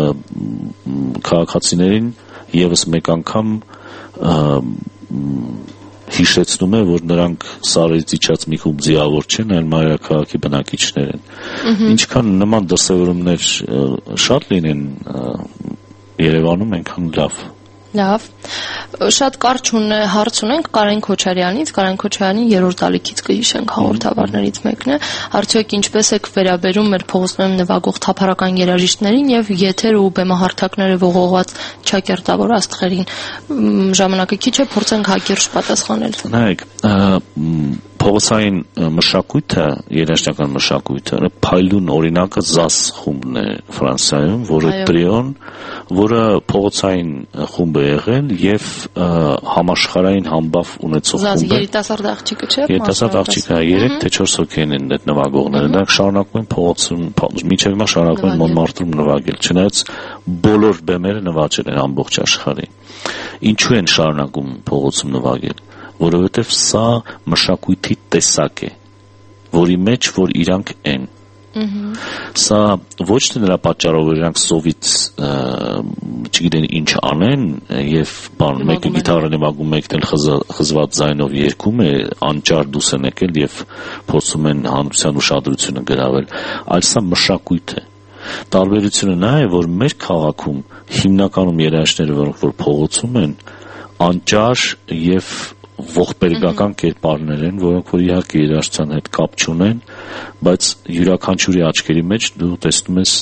քաղաքացիներին եւս մեկ անգամ հիշեցնում է, որ նրանք սարերից իջած մի խումբ ձիավոր չեն, այլ մայրաքաղաքի բնակիչներ են։ Ինչքան նման դրսևորումներ շատ լինեն Երևանում, այնքան լավ։ Լավ։ Շատ կարճ հարց ունենք Կարեն Քոչարյանից, Կարեն Քոչարյանի երրորդ ալիքից կհիշենք հաղորդավարներից մեկն է։ Արդյոք ինչպես եք վերաբերում մեր փողոցներում նվագող թափառական երաժիշտներին եւ եթեր ու բեմահարթակները ողողված ճակերտավոր աստղերին։ Ժամանակը քիչ է, փորձենք հակիրճ պատասխանել։ Նայեք, փողոցային մշակույթը, երաժշտական մշակույթը, փայլուն օրինակը Զաս խումբն է Ֆրանսիայում, որը տրիոն, որը փողոցային խումբ է եղել եւ համաշխարհային համբավ ունեցող խումբ է։ Զաս երիտասարդ աղջիկը չէ՞։ Երիտասարդ աղջիկը երեք թե չորս հոգի են այդ նվագողները, նրանք շարունակում են փողոցում, մինչև հիմա շարունակում են Մոնմարտրում նվագել, չնայած բոլոր բեմերը նվաճել են ամբողջ աշխարհի։ Ինչու են շարունակում փողոցում նվագել, որովհետև սա մշակույթի տեսակ է, որի մեջ որ իրանք են։ Սա ոչ թե նրա պատճառով որ իրանք սովից չգիտեն ինչ անեն եւ բան մեկը գիտարը նվագում, մեկն էլ խզված ձայնով երգում է, անճար դուրս են եկել եւ փորձում են հանրության ուշադրությունը գրավել, այլ սա մշակույթ է։ Տարբերությունը նա է, որ մեր քաղաքում հիմնականում երաժիշտները, որոնք որ փողոցում են, անճար եւ ողբերգական կերպարներ են, որոնք որ իհարկե երաժշտության հետ կապ չունեն, բայց յուրաքանչյուրի աչքերի մեջ դու տեսնում ես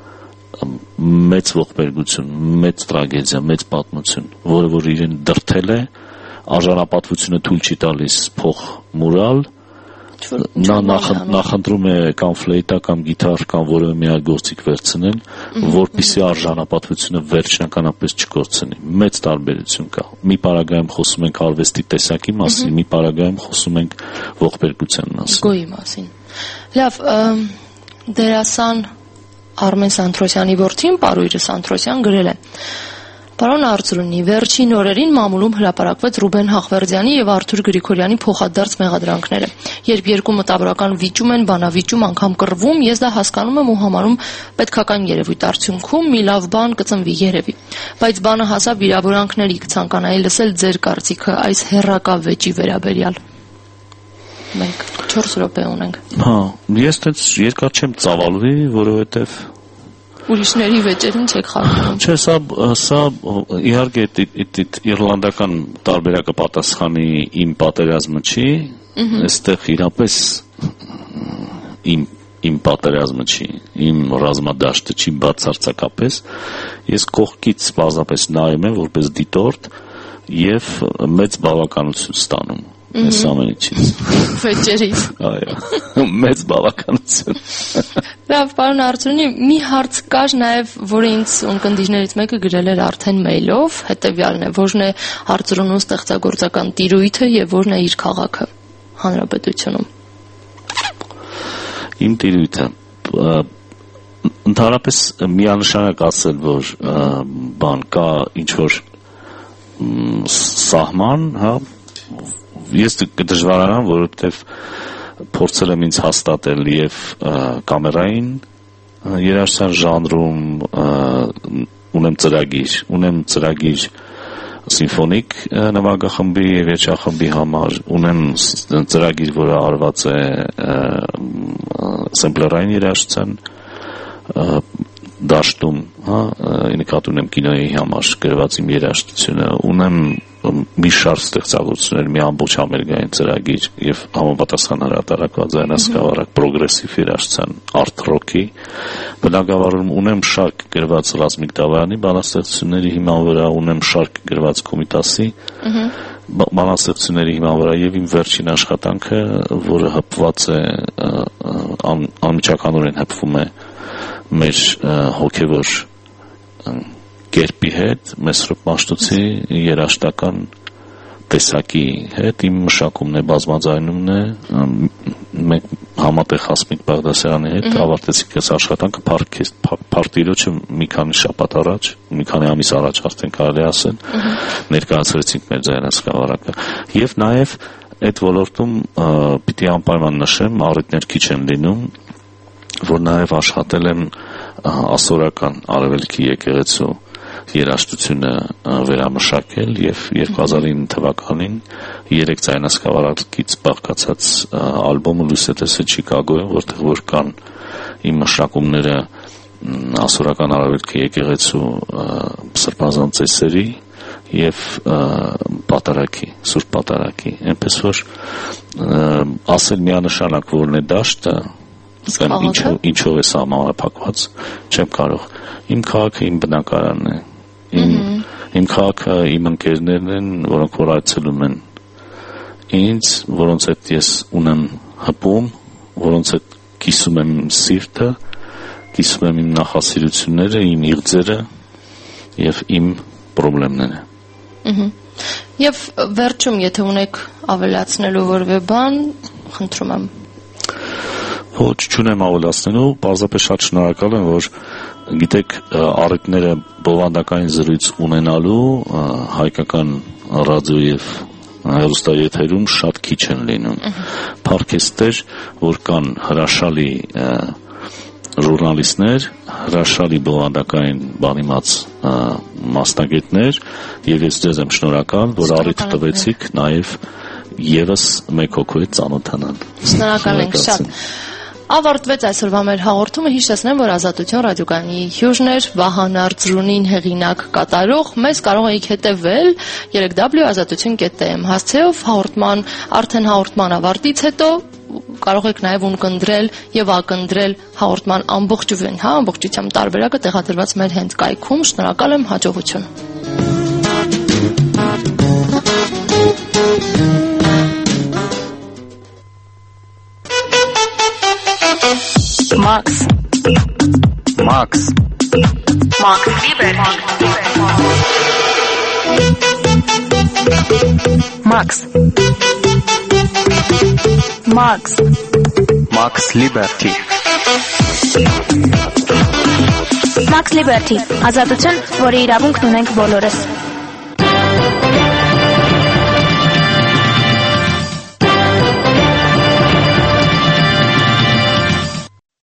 մեծ ողբերգություն, մեծ տրագեդիա, մեծ պատմություն, որը որ իրեն դրթել է, արժանապատվությունը թույլ չի տալիս փող մուրալ, նա նախընտրում է կամ ֆլեյտա կամ գիտար կամ որևէ մի այլ գործիք վերցնել, որպեսզի արժանապատվությունը վերջնականապես չկորցնի։ Մեծ տարբերություն կա։ Մի պարագայում խոսում ենք արվեստի տեսակի մասին, մի պարագայում խոսում ենք ողբերգության մասին։ Գոյի մասին։ Լավ, դերասան Արմեն Սանթրոսյանի որդին, Պարույրը Սանթրոսյան գրել է. Պարոն Արծրունի, վերջին օրերին մամուլում հրապարակվեց Ռուբեն Հախվերդյանի եւ Արթուր Գրիգորյանի փոխադարձ մեղադրանքները։ Երբ երկու մտավորական վիճում են, բանավիճում, անգամ կռվում, ես դա հասկանում եմ ու համարում պետքական երևույթ, արդյունքում մի լավ բան կծնվի երևի։ Բայց բանը հասավ վիրավորանքների, կցանկանայի լսել ձեր կարծիքը այս հերրակա վեճի վերաբերյալ։ Մենք չորս րոպե ունենք։ Հա, ես դեռ երկար չեմ ծավալվի, որովհետեւ ուրիշների վեճերին չեք խառնում։ Չէ, սա սա իհարկե իռլանդական տարբերակը պատասխանի իմ պատերազմը չի, այստեղ իրապես իմ իմ պատերազմը չի, իմ ռազմադաշտը չի բացարձակապես, ես կողքից բազապես նայում եմ որպես դիտորդ եւ մեծ բավականություն ստանում այս ամենից։ Վեճերից։ Այո, մեծ բավականություն։ Լավ, պարոն Արծրունի, մի հարց կար նաև, որը ինձ ունկնդիրներից մեկը գրել էր արդեն մեյլով, հետևյալն է, որն է Արծրունու ստեղծագործական տիրույթը եւ որն է իր քաղաքը հանրապետությունում։ Իմ տիրույթը ընդհանրապես միանշանակ ասել, որ բան կա ինչ որ սահման, հա, ես դժվարանամ, որովհետեւ փորձել եմ ինձ հաստատել եւ կամերային երաժշտության ժանրում ունեմ ծրագիր, ունեմ ծրագիր սիմֆոնիկ նվագախմբի եւ երգչախմբի համար, ունեմ ծրագիր, որը արված է սեմպլերային երաժշտության դաշտում, հա, նկատի ունեմ կինոյի համար գրված իմ երաժշտությունը, ունեմ մի շարք ստեղծագործություններ, մի ամբողջ ամերիկային ծրագիր եւ համապատասխան հրատարակված ձայնասկավառակ պրոգրեսիվ երաժշտության արտ ռոքի բնագավառում ունեմ շարք գրված Ռազմիկ Դավայանի բանաստեղծությունների հիման վրա, ունեմ շարք գրված Կոմիտասի բանաստեղծությունների հիման վրա եւ իմ վերջին աշխատանքը, որը հպված է անմիջականորեն հպվում է մեր հոգեվոր կերպի հետ, Մեսրոպ Մաշտոցի երաժշտական տեսակի հետ, իմ մշակումն է, բազմաձայնումն է, մենք համատեղ Հասմիկ Բաղդասարյանի հետ ավարտեցինք այս աշխատանքը Փարտիրոջը մի քանի շաբաթ առաջ, մի քանի ամիս առաջ արդեն կարելի ասել, ներկայացրեցինք մեր ձայնասկավառակը եւ նաեւ այդ ոլորտում պիտի անպայման նշեմ, առիթներ քիչ են լինում, որ նաեւ աշխատել եմ ասորական Արևելքի եկեղեցու երաժշտությունը վերամշակել եւ երկու հազար ինը թվականին երեք ձայնասկավառակից բաղկացած ալբոմը լույս է տեսել Չիկագոյում, որտեղ որ կան իմ մշակումները ասորական Արևելքի եկեղեցու սրբազան ծեսերի եւ պատարակի, Սուրբ պատարակի, այնպես որ ասել միանշանակ որն է դաշտը, ինչով ինչով է սահմանափակված, չեմ կարող։ Իմ քաղաքը իմ բնակարանն է։ Իմ իմ քաղաքը իմ ընկերներն են, որոնք որ այցելում են ինձ, որոնց հետ ես ունեմ հպում, որոնց հետ կիսում եմ իմ սիրտը, կիսում եմ իմ նախասիրությունները, իմ իղձերը եւ իմ խնդիրները։ Եվ վերջում, եթե ունեք ավելացնելու որևէ բան, խնդրում եմ։ Ոչ, չունեմ ավելացնելու, պարզապես շատ շնորհակալ եմ, որ գիտեք, առիթները բովանդակային զրույց ունենալու հայկական ռադիո եւ հեռուստաեթերում շատ քիչ են լինում։ Փառքեստեր, որ կան հրաշալի ժուրնալիստներ, հրաշալի բովանդակային բանիմաց մասնագետներ, եւ ես ձեզ եմ շնորհակալ, որ առիթ տվեցիք նաեւ եւս մեկ հոգու հետ ծանոթանալ։ Շնորհակալ ենք շատ։ Ավարտվեց այսօրվա մեր հաղորդումը, հիշեցնեմ, որ Ազատություն ռադիոկայանի հյուրն էր Վահան Արծրունին հեղինակ կատարող, մեզ կարող եք հետևել երեք w ազատություն կետ am հասցեով, հաղորդման, արդեն հաղորդման ավարտից հետո կարող եք նաև ունկնդրել եւ ակնդրել հաղորդման ամբողջովին, հա, ամբողջությամբ տարբերակը տեղադրված մեր հենց կայքում, շնորհակալ եմ, հաջողություն։ Max. Max. Max Lieber. Max. Max. Max Liberty. Max Max Liberty, ազատություն, որի իրավունքն ունենք բոլորս։